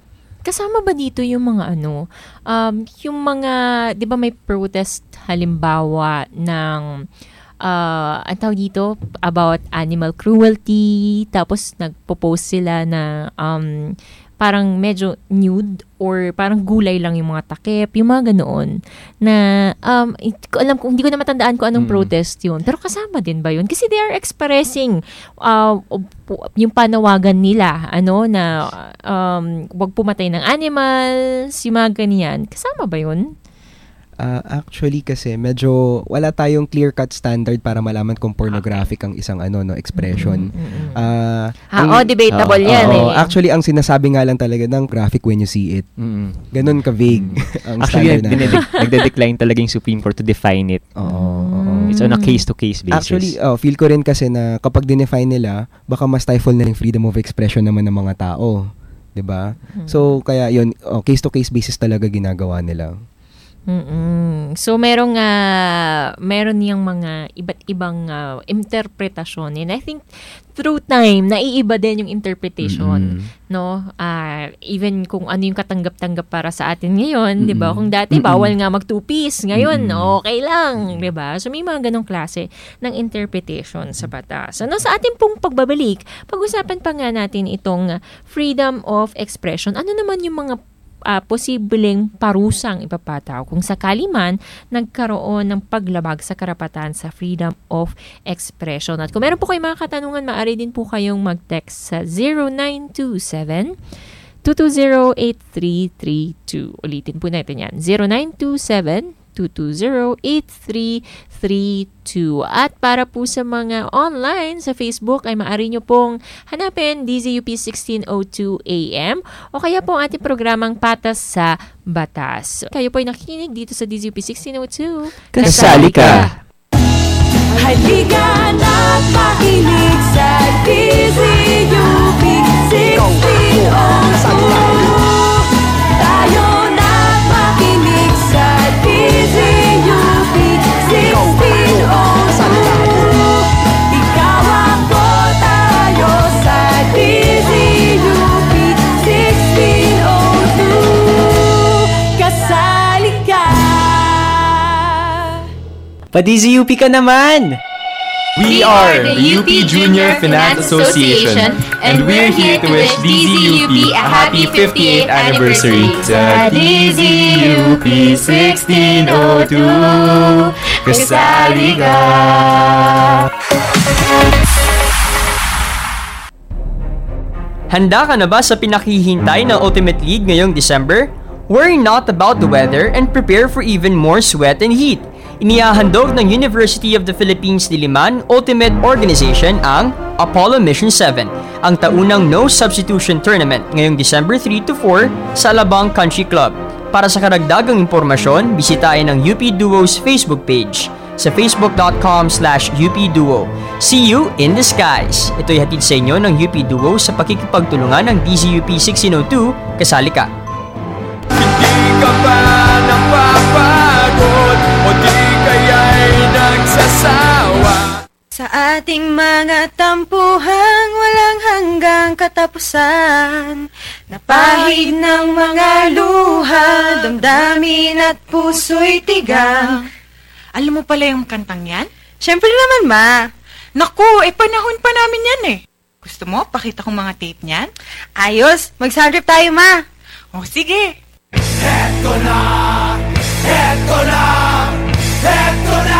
kasama ba dito yung mga ano, um, yung mga, di ba may protest halimbawa ng, uh, ang tawag dito, about animal cruelty, tapos nagpo-post sila na, um, parang medyo nude or parang gulay lang yung mga takip, yung mga ganoon na um hindi ko alam kung hindi ko na matandaan kung anong mm. protest yun. Pero kasama din ba yun? Kasi they are expressing uh, yung panawagan nila, ano, na um wag pumatay ng animals, yung mga ganyan. Kasama ba yun? Uh, actually kasi medyo wala tayong clear-cut standard para malaman kung pornographic ang isang ano no expression. Mm-hmm. Uh, ah, ang, oh, debatable uh, yan uh, eh. Uh, actually, ang sinasabi nga lang talaga ng graphic when you see it. Mm-hmm. Ganun ka-vague mm-hmm. ang actually, standard na. Actually, nagde-decline talaga yung Supreme Court to define it. Oo. Mm-hmm. It's on a case-to-case basis. Actually, uh, feel ko rin kasi na kapag dinefine nila, baka mas stifle na rin freedom of expression naman ng mga tao. 'Di ba? Mm-hmm. So, kaya yun, uh, case-to-case basis talaga ginagawa nila. Mm-mm. So merong uh, meron niyang mga iba't ibang uh, interpretasyon, and I think through time naiiba din yung interpretation. Mm-hmm. No, uh, even kung ano yung katanggap-tanggap para sa atin ngayon, mm-hmm. 'di ba? Kung dati mm-hmm. bawal nga mag two piece, ngayon mm-hmm. okay lang, 'di ba? So may mga ganong klase ng interpretation sa batas. Ano, sa ating pong pagbabalik, pag-usapan pa nga natin itong freedom of expression. Ano naman yung mga Uh, posibleng parusang ipapataw kung sakali man nagkaroon ng paglabag sa karapatan sa freedom of expression. At kung meron po kayong mga katanungan, maaari din po kayong mag-text sa zero nine two seven, two two zero, eight three three two. Ulitin po natin yan. zero nine two seven, two two zero, eight three three two. At para po sa mga online sa Facebook ay maaari nyo pong hanapin D Z U P sixteen oh two A M o kaya po ang ating programang Patas sa Batas. Kayo po ay nakikinig dito sa D Z U P sixteen oh two. Kasali ka! Halika na't makinig sa D Z U P sixteen oh two. Tayo na't makinig sa D Z U P sixteen oh two. Ikaw ako, tayo sa D Z U P sixteen oh two. Kasali ka! Pa-D Z U P ka naman! We are the U P Junior Finance Association, and we're here to wish D Z U P a happy fifty-eighth anniversary. Sa D Z U P sixteen oh two, kasali ka! Handa ka na ba sa pinakihintay ng Ultimate League ngayong December? Worry not about the weather and prepare for even more sweat and heat. Inihahandog ng University of the Philippines Diliman Ultimate Organization ang Apollo Mission seven, ang taunang no substitution tournament ngayong December three to four sa Alabang Country Club. Para sa karagdagang impormasyon, bisitahin ang U P Duo's Facebook page sa facebook.com slash UPDuo. See you in the skies! Ito'y hatid sa inyo ng U P Duo sa pakikipagtulungan ng D Z U P sixteen oh two. Kasali ka! Hindi ka ba napapagod o di kaya'y nagsasawa? Sa ating mga tampuhang walang hanggang katapusan, napahid ng mga luha, damdamin at puso'y tigang. Alam mo pala yung kantang yan? Siyempre naman, ma. Naku, eh panahon pa namin yan eh. Gusto mo, pakita kong mga tape niyan? Ayos, mag-sound trip tayo, ma. O, sige. Eto na! Eto na! Eto na!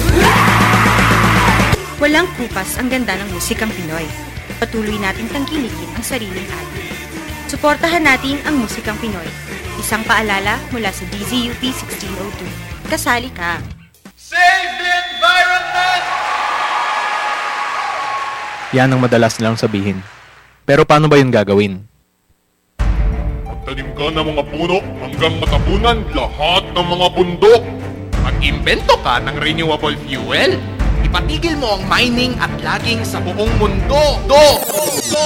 Walang kupas ang ganda ng musikang Pinoy. Patuloy nating tangkilikin ang sariling atin. Suportahan natin ang musikang Pinoy. Isang paalala mula sa D Z U P sixteen oh two. Kasali ka! Save the environment! Yan ang madalas nilang sabihin. Pero paano ba yun gagawin? Magtanim ka ng mga puno hanggang matapunan lahat ng mga bundok. Mag-imbento ka ng renewable fuel. Ipatigil mo ang mining at logging sa buong mundo. Do! Do!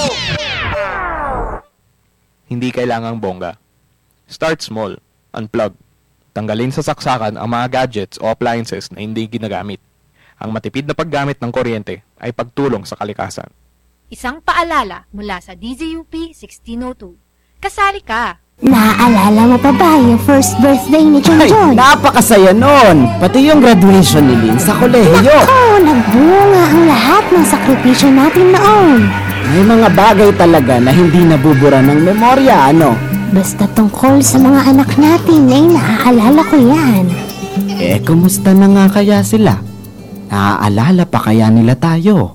Hindi kailangang bongga. Start small. Unplug. Tanggalin sa saksakan ang mga gadgets o appliances na hindi ginagamit. Ang matipid na paggamit ng kuryente ay pagtulong sa kalikasan. Isang paalala mula sa D Z U P sixteen oh two. Kasali ka! Naaalala mo pa ba yung first birthday ni John Ay, John? napakasaya nun! Pati yung graduation ni Lynn sa kolehiyo. Nako, nagbunga ang lahat ng sakripisyo natin noon. May mga bagay talaga na hindi nabubura ng memorya, ano? Basta tungkol sa mga anak natin ay naaalala ko yan. Eh, kumusta na nga kaya sila? Naaalala pa kaya nila tayo?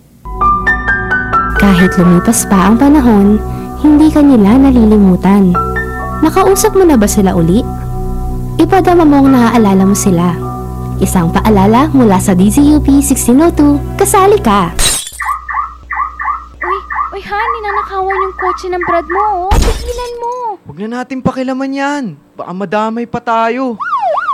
Kahit lumipas pa ang panahon, hindi ka nila nalilimutan. Nakausap mo na ba sila uli? Ipadama mong naaalala mo sila. Isang paalala mula sa D Z U P sixteen oh two, kasali ka! Uy, uy Han, ninanakawan yung kotse ng Brad mo, oh. Tigilan mo. Huwag na natin pakilaman yan. Baka madamay pa tayo.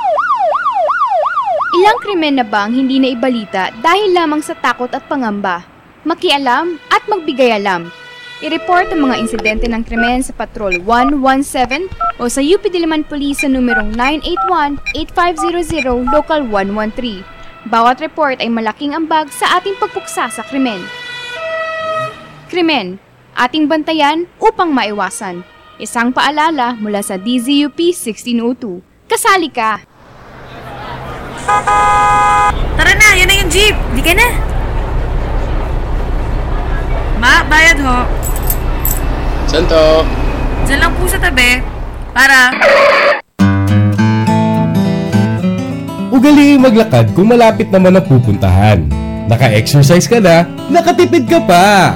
Ilang krimen na ba ang hindi na ibalita dahil lamang sa takot at pangamba? Makialam at magbigay alam. I-report ang mga insidente ng krimen sa Patrol one one seven o sa U P Diliman Police sa numerong nine eight one, eight five zero zero, Local one one three. Bawat report ay malaking ambag sa ating pagpuksa sa krimen. Krimen, ating bantayan upang maiwasan. Isang paalala mula sa D Z U P sixteen oh two. Kasali ka! Tara na, yan na yung jeep. Di ka na. Ma, bayad ho. Santo! Diyan lang po sa tabi. Para. Ugaliing maglakad kung malapit naman ang pupuntahan. Naka-exercise ka na, nakatipid ka pa!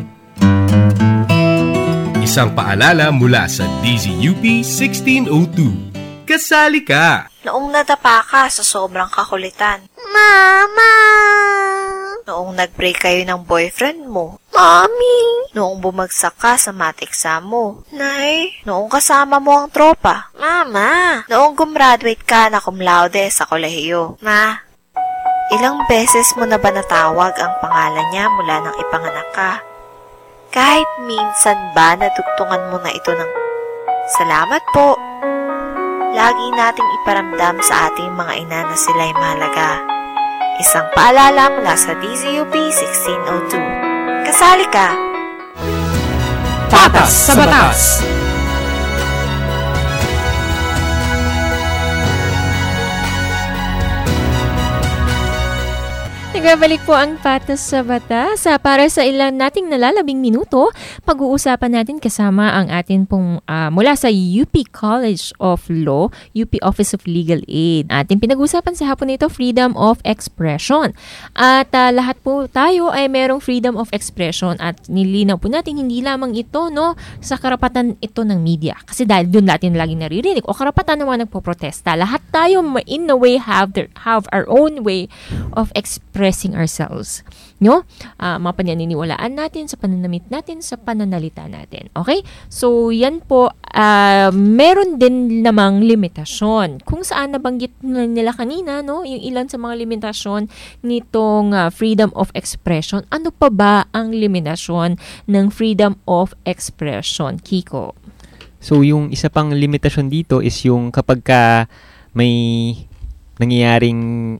Isang paalala mula sa D Z U P sixteen oh two. Kasali ka! Noong nadapa ka sa sobrang kakulitan. Mama! Noong nag-break kayo ng boyfriend mo. Mommy! Noong bumagsak ka sa math exam mo. Nay! Noong kasama mo ang tropa. Mama! Noong gumraduate ka na cum laude sa kolehiyo. Ma! Ilang beses mo na ba natawag ang pangalan niya mula nang ipanganak ka? Kahit minsan ba nadugtungan mo na ito ng salamat po. Lagi nating iparamdam sa ating mga ina na sila'y mahalaga. Isang paalala mula sa D Z U P sixteen oh two. Kasali ka! Patas sa Batas! Nagbabalik po ang Patas sa Batas. Para sa ilang nating nalalabing minuto, pag-uusapan natin kasama ang atin pong uh, mula sa U P College of Law, U P Office of Legal Aid. Ating pinag-uusapan sa hapon nito, freedom of expression. At uh, lahat po tayo ay merong freedom of expression at nilinaw po natin hindi lamang ito no sa karapatan ito ng media. Kasi dahil doon natin laging naririnig o karapatan ng mga nagpoprotesta. Lahat tayo in a way have, their, have our own way of expressing ourselves. No? Uh, mga pananiniwalaan natin, sa pananamit natin, sa pananalita natin. Okay? So, yan po, uh, meron din namang limitasyon. Kung saan nabanggit nila kanina, no? Yung ilan sa mga limitasyon nitong uh, freedom of expression. Ano pa ba ang limitasyon ng freedom of expression? Kiko? So, yung isa pang limitasyon dito is yung kapag ka may nangyayaring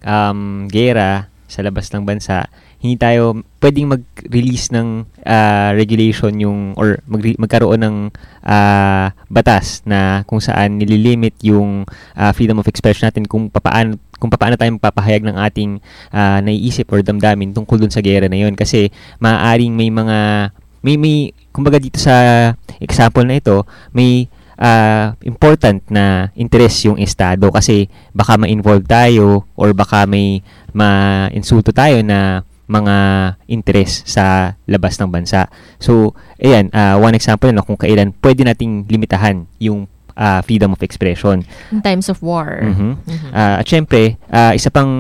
um, gera sa labas ng bansa, hindi tayo pwedeng mag-release ng uh, regulation yung or mag- magkaroon ng uh, batas na kung saan nililimit yung uh, freedom of expression natin kung papaano kung paano tayo magpapahayag ng ating uh, naiisip or damdamin tungkol dun sa gera na yun. Kasi maaaring may mga may may kumbaga dito sa example na ito, may Uh, important na interest yung estado kasi baka ma-involve tayo or baka may ma-insulto tayo na mga interest sa labas ng bansa. So, ayan, uh, one example na kung kailan pwede nating limitahan yung uh, freedom of expression. In times of war. Mm-hmm. Mm-hmm. Uh, at syempre, uh, isa pang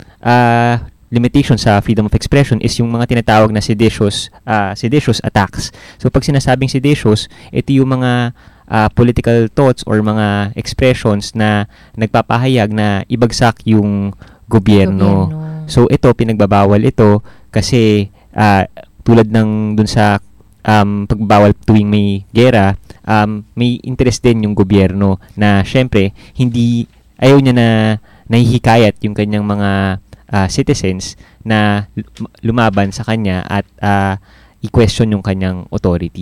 uh, limitation sa freedom of expression is yung mga tinatawag na seditious, uh, seditious attacks. So, pag sinasabing seditious, ito yung mga uh, political thoughts or mga expressions na nagpapahayag na ibagsak yung gobyerno. gobyerno. So, ito, pinagbabawal ito kasi uh, tulad ng dun sa um, pagbabawal tuwing may gera, um, may interest din yung gobyerno na syempre, hindi, ayaw niya na nahihikayat yung kanyang mga Uh, citizens na lumaban sa kanya at uh, i-question yung kanyang authority.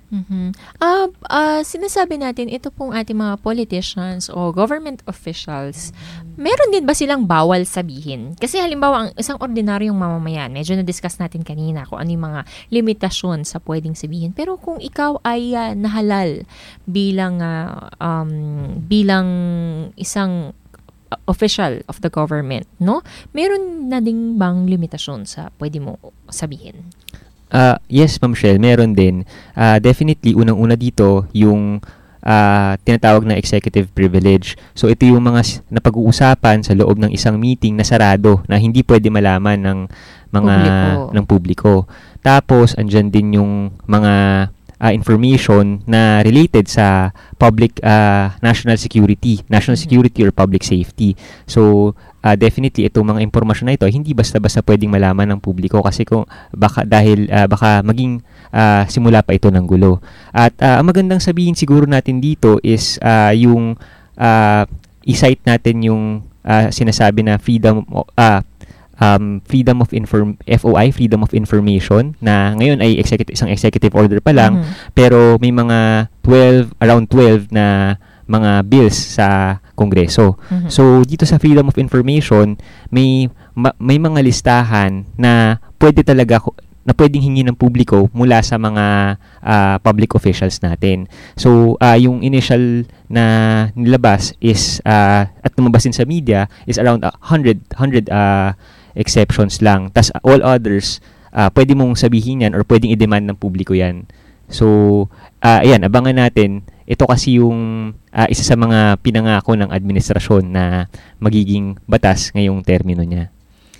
Mhm. Ah, ah, sinasabi natin ito pong ating mga politicians o government officials, meron din ba silang bawal sabihin? Kasi halimbawa, ang isang ordinaryong mamamayan, medyo na-discuss natin kanina kung ano yung mga limitasyon sa pwedeng sabihin. Pero kung ikaw ay ah, nahalal bilang ah, um, bilang isang official of the government, no? Meron na ding bang limitasyon sa pwede mo sabihin? Uh, yes, Ma'am Shell, meron din. Uh, definitely, unang-una dito, yung uh, tinatawag na executive privilege. So, ito yung mga s- napag-uusapan sa loob ng isang meeting na sarado na hindi pwede malaman ng mga Publiko. ng publiko. Tapos, andyan din yung mga uh, information na related sa public uh, national security, national security or public safety. So, Uh, definitely itong mga impormasyon na ito hindi basta-basta pwedeng malaman ng publiko kasi kung baka dahil uh, baka maging uh, simula pa ito ng gulo. At uh, ang magandang sabihin siguro natin dito is uh, yung uh, i-cite natin yung uh, sinasabi na freedom uh, um, freedom of inform F O I, freedom of information, na ngayon ay executive, isang executive order pa lang, Mhm. pero may mga twelve, around twelve na mga bills sa Kongreso. Mhm. So dito sa freedom of information, may ma- may mga listahan na pwede talaga ko- na pwedeng hingi ng publiko mula sa mga ah, public officials natin. So ah, yung initial na nilabas is ah, at lumabas din sa media is around one hundred one hundred ah, exceptions lang. Tas all others ah, pwede mong sabihin yan or pwedeng i-demand ng publiko yan. So ah, ayan, abangan natin. Ito kasi yung ah, isa sa mga pinangako ng administrasyon na magiging batas ngayong termino niya.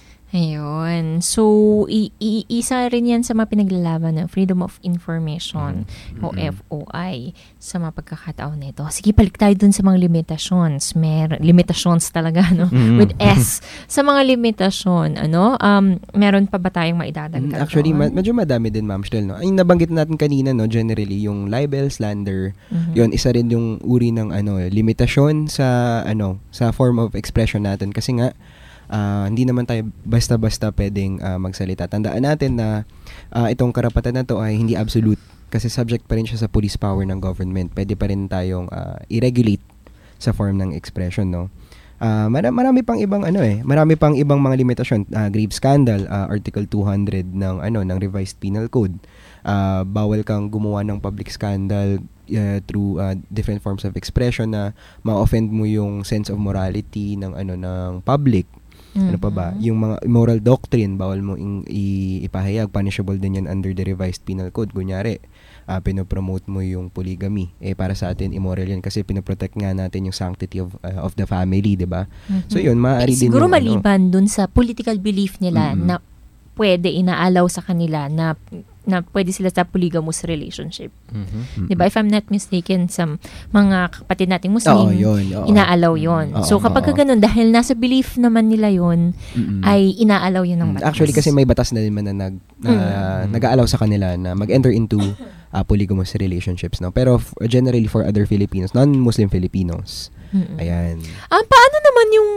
Ayun. So, i- i- isa rin yan sa mga pinaglalaban ng Freedom of Information o F O I sa mga pagkakataon nito. Sige, balik tayo dun sa mga limitations. Mer limitations talaga, no? Mm. With S. Sa mga limitasyon, ano, um, meron pa ba tayong maidadagdag? Actually, doon? ma- medyo madami din, Ma'am Shell, no? Ay, nabanggit natin kanina, no, generally, yung libel, slander, Mhm. yun, isa rin yung uri ng, ano, limitasyon sa, ano, sa form of expression natin. Kasi nga, ah, hindi naman tayo basta-basta pwedeng ah, magsalita. Tandaan natin na ah, itong karapatan na to ay hindi absolute. Kasi subject pa rin siya sa police power ng government. Pwede pa rin tayong ah, i-regulate sa form ng expression, no? Ah, mara- marami pang ibang ano eh, marami pang ibang mga limitasyon. Ah, grave scandal, ah, Article two hundred ng ano ng Revised Penal Code. Ah, bawal kang gumawa ng public scandal uh, through uh, different forms of expression na ma-offend mo yung sense of morality ng ano ng public. Ano pa ba? Yung mga immoral doctrine, bawal mo ing, i- ipahayag, punishable din yan under the Revised Penal Code. Kunyari, uh, pinopromote mo yung polygamy. Eh, para sa atin, immoral yan kasi pinoprotect nga natin yung sanctity of uh, of the family, di ba? Mhm. So, yun, maaari Eh, din siguro yung, maliban dun sa political belief nila Mm-mm. na pwede inaalaw sa kanila na na pwede sila sa polygamous relationship. Mhm. 'Di ba? If I'm not mistaken, sa mga kapatid nating Muslim, Oo, yun, oo. inaalaw 'yon. Oo, So kapag oo. ganun, dahil nasa belief naman nila 'yon, Mm-mm. ay inaalaw 'yun ng batas. Actually, kasi may batas na naman na nag, na, Mm. nag-aalaw sa kanila na mag-enter into uh, polygamous relationships, no? Pero f- generally for other Filipinos, non-Muslim Filipinos, Mm-mm. ayan. Ah, paano naman yung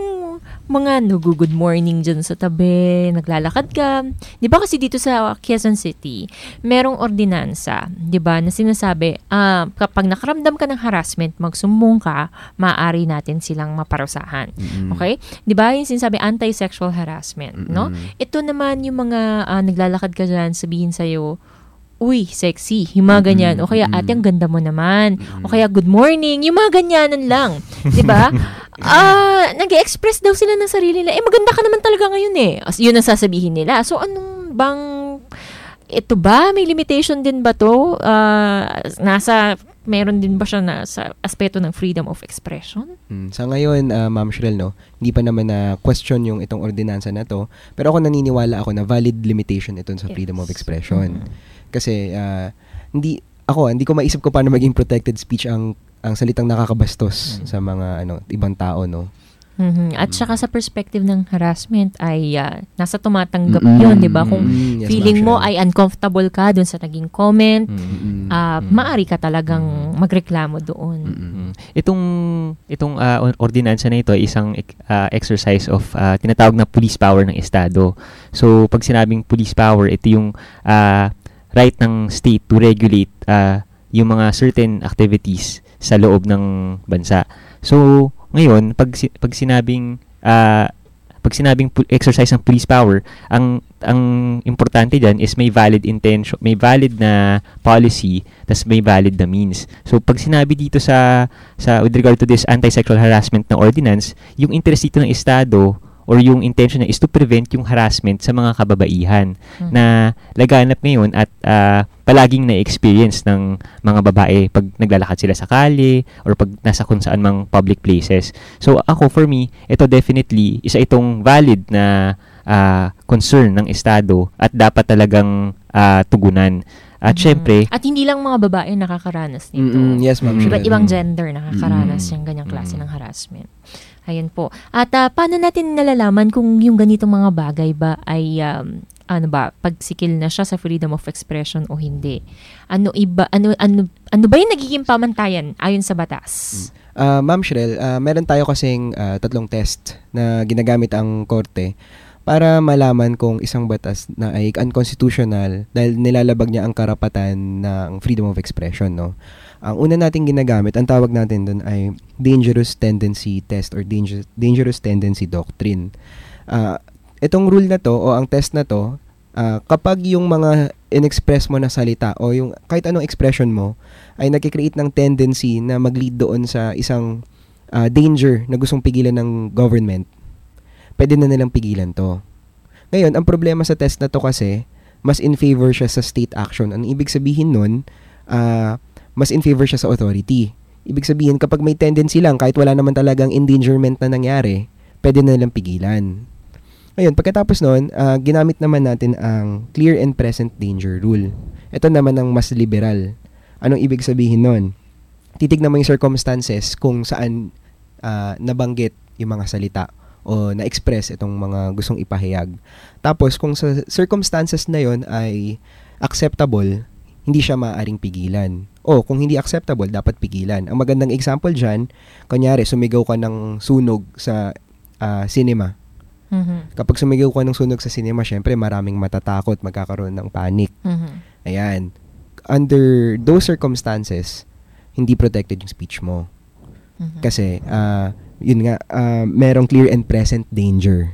mga nag-good morning dyan sa tabi, naglalakad ka? Di ba kasi dito sa Quezon City, merong ordinansa, di ba, na sinasabi, ah, kapag nakaramdam ka ng harassment, magsumbong ka, maaari natin silang maparusahan. Mm. Okay? Di ba, yung sinasabi, anti-sexual harassment, no? Ito naman yung mga ah, naglalakad ka dyan, sabihin sa'yo, uy, sexy, yung mga ganyan. O kaya, ate, ang ganda mo naman. O kaya, good morning, yung mga ganyanan lang. Di ba? Ah, nag-express daw sila ng sarili nila. Eh, maganda ka naman talaga ngayon eh. As, yun ang sasabihin nila. So, anong bang, ito ba? May limitation din ba to? Ah, nasa, meron din ba siya na sa aspeto ng freedom of expression? Mm, sa ngayon, uh, Ma'am Shrel, no, hindi pa naman na question yung itong ordinansa na to. Pero ako naniniwala ako na valid limitation ito sa freedom of expression. Kasi uh, hindi ako hindi ko maisip ko paano maging protected speech ang ang salitang nakakabastos sa mga ano ibang tao, no. Mhm. At saka sa perspective ng harassment ay ah, nasa tumatanggap Mm-mm. 'yon, 'di ba? Kung Mm, yes, feeling ma'am, mo sure. ay uncomfortable ka dun sa naging comment, Mm-mm. ah, maaari ka talagang magreklamo doon. Mm. Itong itong ah, or- ordinansa na ito ay isang ek- ah, exercise of ah, tinatawag na police power ng estado. So pag sinabing police power, ito yung ah, right ng state to regulate uh, yung mga certain activities sa loob ng bansa. So, ngayon, pag, pag sinabing uh, pag sinabing exercise ng police power, ang ang importante diyan is may valid intention, may valid na policy, tas may valid na means. So pag sinabi dito sa sa with regard to this anti-sexual harassment na ordinance, yung interest dito ng estado or yung intention niya is to prevent yung harassment sa mga kababaihan mm-hmm. na laganap ngayon at uh, palaging na-experience ng mga babae pag naglalakad sila sa kalye or pag nasa kung saan mang public places. So ako, for me, ito definitely isa itong valid na uh, concern ng estado at dapat talagang uh, tugunan. At mm-hmm. syempre... At hindi lang mga babae nakakaranas nito. Mm-hmm. Yes, ma'am. Iba't ibang gender nakakaranas mm-hmm. yung ganyang klase mm-hmm. ng harassment. Ayan po. At uh, paano natin nalalaman kung yung ganitong mga bagay ba ay um, ano ba, pagsikil na siya sa freedom of expression o hindi? Ano iba ano ano ano ba yung nagiging pamantayan ayon sa batas? Uh, Ma'am Shrel, uh, meron tayo kasing uh, tatlong test na ginagamit ang korte para malaman kung isang batas na ay unconstitutional dahil nilalabag niya ang karapatan ng freedom of expression, no? Ang una nating ginagamit, ang tawag natin doon ay dangerous tendency test or danger, dangerous tendency doctrine. Uh, itong rule na to o ang test na to, uh, kapag yung mga in-express mo na salita o yung kahit anong expression mo ay nagki-create ng tendency na mag-lead doon sa isang uh, danger na gustong pigilan ng government, pwede na nilang pigilan to. Ngayon, ang problema sa test na to kasi, mas in favor siya sa state action. Ang ibig sabihin nun, uh, mas in favor siya sa authority. Ibig sabihin, kapag may tendency lang, kahit wala naman talagang endangerment na nangyari, pwede na nilang pigilan. Ngayon, pagkatapos nun, uh, ginamit naman natin ang clear and present danger rule. Ito naman ang mas liberal. Anong ibig sabihin nun? Titignan mo yung circumstances kung saan uh, nabanggit yung mga salita o na-express itong mga gustong ipahayag. Tapos, kung sa circumstances na yon ay acceptable, hindi siya maaaring pigilan. O, kung hindi acceptable, dapat pigilan. Ang magandang example dyan, kunyari, sumigaw ka ng sunog sa uh, cinema. Mm-hmm. Kapag sumigaw ka ng sunog sa cinema, syempre maraming matatakot, magkakaroon ng panic. Mm-hmm. Ayan. Under those circumstances, hindi protected yung speech mo. Mm-hmm. Kasi, uh, yun nga, uh, merong clear and present danger.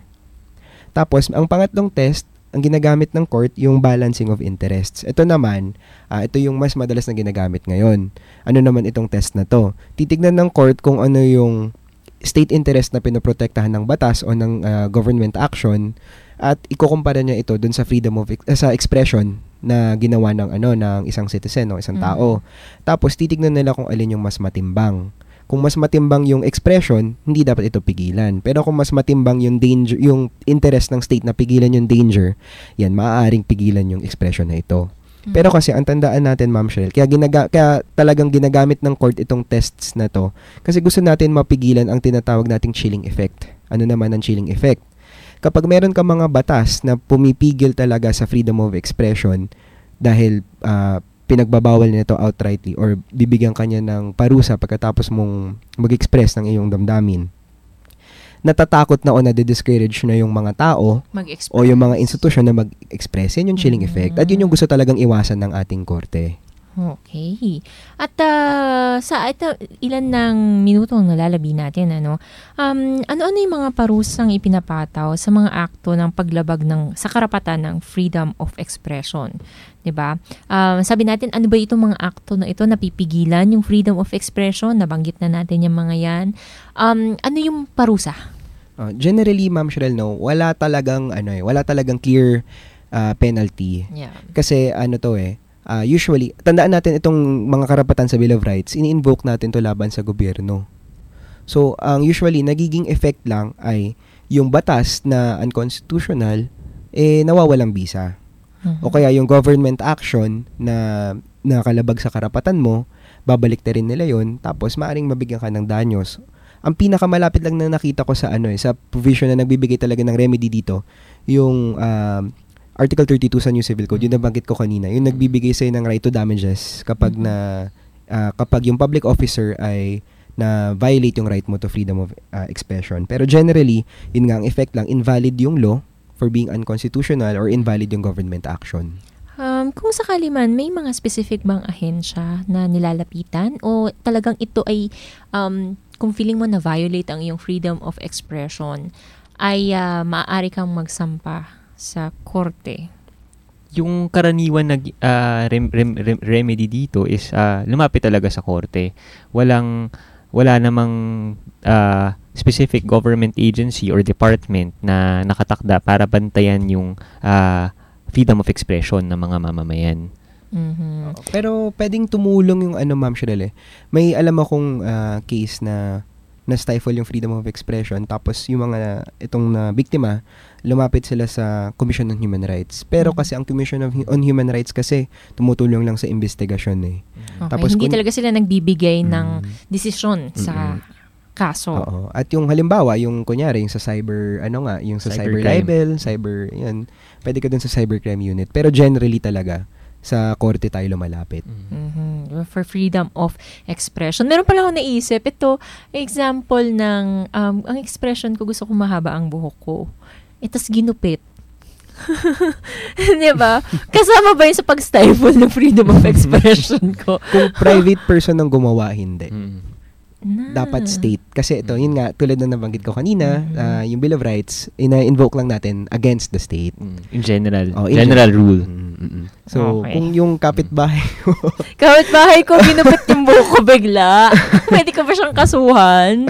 Tapos, ang pangatlong test, ang ginagamit ng court, yung balancing of interests. Ito naman, uh, ito yung mas madalas na ginagamit ngayon. Ano naman itong test na to? Titignan ng court kung ano yung state interest na pinoprotektahan ng batas o ng uh, government action at ikukumpara niya ito dun sa freedom of uh, sa expression na ginawa ng ano ng isang citizen o isang tao. Mm-hmm. Tapos titignan nila kung alin yung mas matimbang. Kung mas matimbang yung expression, hindi dapat ito pigilan. Pero kung mas matimbang yung danger, yung interest ng state na pigilan yung danger, yan, maaaring pigilan yung expression na ito. Mm-hmm. Pero kasi, ang tandaan natin, Ma'am Shrel, kaya, ginaga- kaya talagang ginagamit ng court itong tests na to, kasi gusto natin mapigilan ang tinatawag nating chilling effect. Ano naman ang chilling effect? Kapag meron ka mga batas na pumipigil talaga sa freedom of expression dahil uh, pinagbabawal nito outrightly or bibigyan kanya ng parusa pagkatapos mong mag-express ng iyong damdamin, natatakot na o na-discourage na yung mga tao mag-express o yung mga institusyon na mag-express. Yan yung chilling mm-hmm. effect. At yun yung gusto talagang iwasan ng ating korte. Okay. At uh, sa ito, ilan ng minuto ang nalalabi natin, ano? Um, ano-ano yung mga parusang ipinapataw sa mga akto ng paglabag ng sa karapatan ng freedom of expression, 'di ba? Um, sabi natin, ano ba itong mga akto na ito na pipigilan yung freedom of expression? Nabanggit na natin yung mga 'yan. Um, ano yung parusa? Uh, generally, Ma'am Shrel, no, wala talagang ano eh, wala talagang clear uh, penalty. Yeah. Kasi ano to eh, Uh, usually, tandaan natin itong mga karapatan sa Bill of Rights, ini-invoke natin to laban sa gobyerno. So, ang um, usually, nagiging effect lang ay yung batas na unconstitutional, eh, nawawalang bisa. Mm-hmm. O kaya yung government action na nakalabag sa karapatan mo, babalik na rin nila yun, tapos maaring mabigyan ka ng danyos. Ang pinakamalapit lang na nakita ko sa ano eh, sa provision na nagbibigay talaga ng remedy dito, yung uh, Article thirty-two sa New Civil Code, yung nabanggit ko kanina, yung nagbibigay sa'yo ng right to damages kapag na uh, kapag yung public officer ay na violate yung right mo to freedom of uh, expression. Pero generally, yun nga ang effect lang, invalid yung law for being unconstitutional or invalid yung government action. Um, kung sakali man, may mga specific bang ahensya na nilalapitan o talagang ito ay, um, kung feeling mo na violate ang iyong freedom of expression, ay uh, maaari kang magsampa sa korte? Yung karaniwan na uh, rem- rem- rem- remedy dito is uh, lumapit talaga sa korte. Walang, wala namang uh, specific government agency or department na nakatakda para bantayan yung uh, freedom of expression ng mga mamamayan. Mm-hmm. Pero pwedeng tumulong yung ano, Ma'am Shirley. May alam akong uh, case na na-stifle yung freedom of expression, tapos yung mga itong na biktima, lumapit sila sa Commission on Human Rights. Pero mm-hmm. kasi ang Commission of, on Human Rights kasi tumutulong lang sa investigasyon eh. Okay, tapos hindi kung, talaga sila nagbibigay mm-hmm. ng desisyon sa mm-hmm. kaso. Oo. At yung halimbawa, yung kunyari, yung sa cyber, ano nga, yung sa cyber, cyber libel, cyber, yan, pwede ka dun sa cybercrime unit. Pero generally talaga, sa korte tayo lumalapit. Mm-hmm. For freedom of expression. Meron pala ako naisip, ito, example ng, um, ang expression ko, gusto ko mahaba ang buhok ko. Itas ginupit. Diba? Kasama ba yun sa pag-stifle ng freedom of expression ko? Kung private person ang gumawa, hindi. Mm. Na. Dapat state. Kasi ito, yun nga, tulad na nabanggit ko kanina, mm-hmm. uh, yung Bill of Rights, ina-invoke lang natin against the state. Mm. In general. Oh, in general gen- rule. Mm-hmm. So, okay. kung yung kapitbahay ko... kapitbahay ko, ginupit yung buhok ko bigla. Pwede ko ba siyang kasuhan?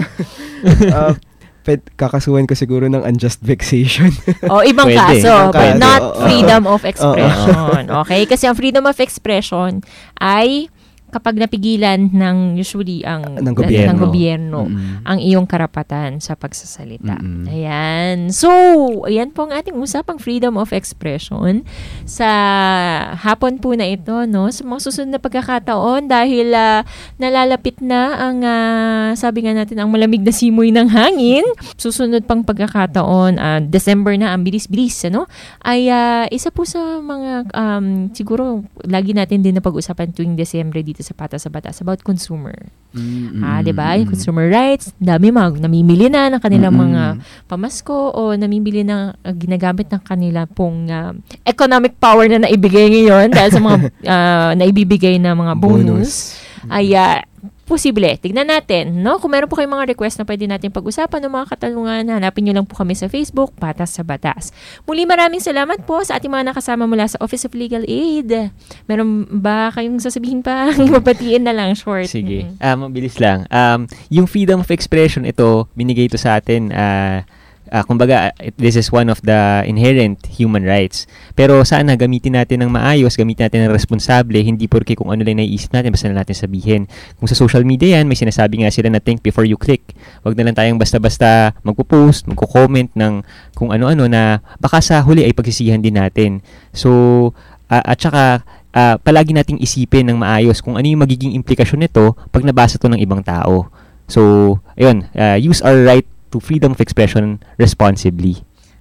uh, ped- kakasuhan ko siguro ng unjust vexation. O, oh, ibang Pwede. kaso, Ibang but kaso. not Oh, freedom oh, of expression. Okay? Kasi ang freedom of expression ay kapag napigilan ng usually ang ng gobyerno, ng gobyerno mm-hmm. ang iyong karapatan sa pagsasalita. Mm-hmm. Ayan. So, ayan po ang ating usapang freedom of expression sa hapon po na ito, no? Sa mga susunod na pagkakataon dahil uh, nalalapit na ang uh, sabi nga natin ang malamig na simoy ng hangin. Susunod pang pagkakataon, uh, December na, ang bilis-bilis, ano? Ay uh, isa po sa mga um, siguro lagi natin din na pag-usapan tuwing December dito sa Patas sa Batas about consumer. Mm-hmm. Ah, 'di ba? Yung consumer rights, dami mga namimili na ng kanilang mm-hmm. mga pamasko o namimili ng uh, ginagamit ng kanila pong uh, economic power na naibigay ngayon dahil sa mga uh, naibibigay na mga bonus. bonus. Ay uh, posible. Tignan natin, no? Kung meron po kayong mga request na pwede natin pag-usapan o mga katanungan, hanapin nyo lang po kami sa Facebook, Patas sa Batas. Muli maraming salamat po sa ating mga nakasama mula sa Office of Legal Aid. Meron ba kayong sasabihin pa? Mapatiin na lang, short. Sige. Mm-hmm. Uh, mabilis lang. Um, yung freedom of expression, ito, binigay ito sa atin, uh, Uh, kumbaga, this is one of the inherent human rights. Pero sana gamitin natin ng maayos, gamitin natin ng responsable, hindi porke kung ano lang naiisip natin, basta na natin sabihin. Kung sa social media yan, may sinasabi nga sila na think before you click. Huwag na lang tayong basta-basta magpo-post, magko-comment ng kung ano-ano na baka sa huli ay pagsisihan din natin. So, uh, at saka, uh, palagi nating isipin ng maayos kung ano yung magiging implikasyon nito pag nabasa to ng ibang tao. So, ayun, uh, use our right to freedom of expression responsibly.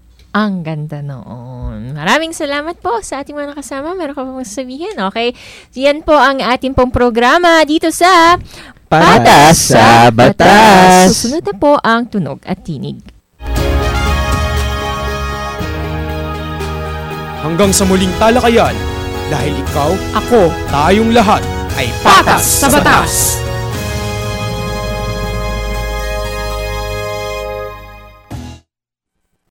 Ang ganda noon. Maraming salamat po sa ating mga nakasama. Meron ka pa masasabihin? Okay. Yan po ang ating pong programa dito sa Patas sa Batas. Susunod na po ang Tunog at Tinig. Hanggang sa muling talakayan, dahil ikaw, ako, tayong lahat ay Patas sa Batas.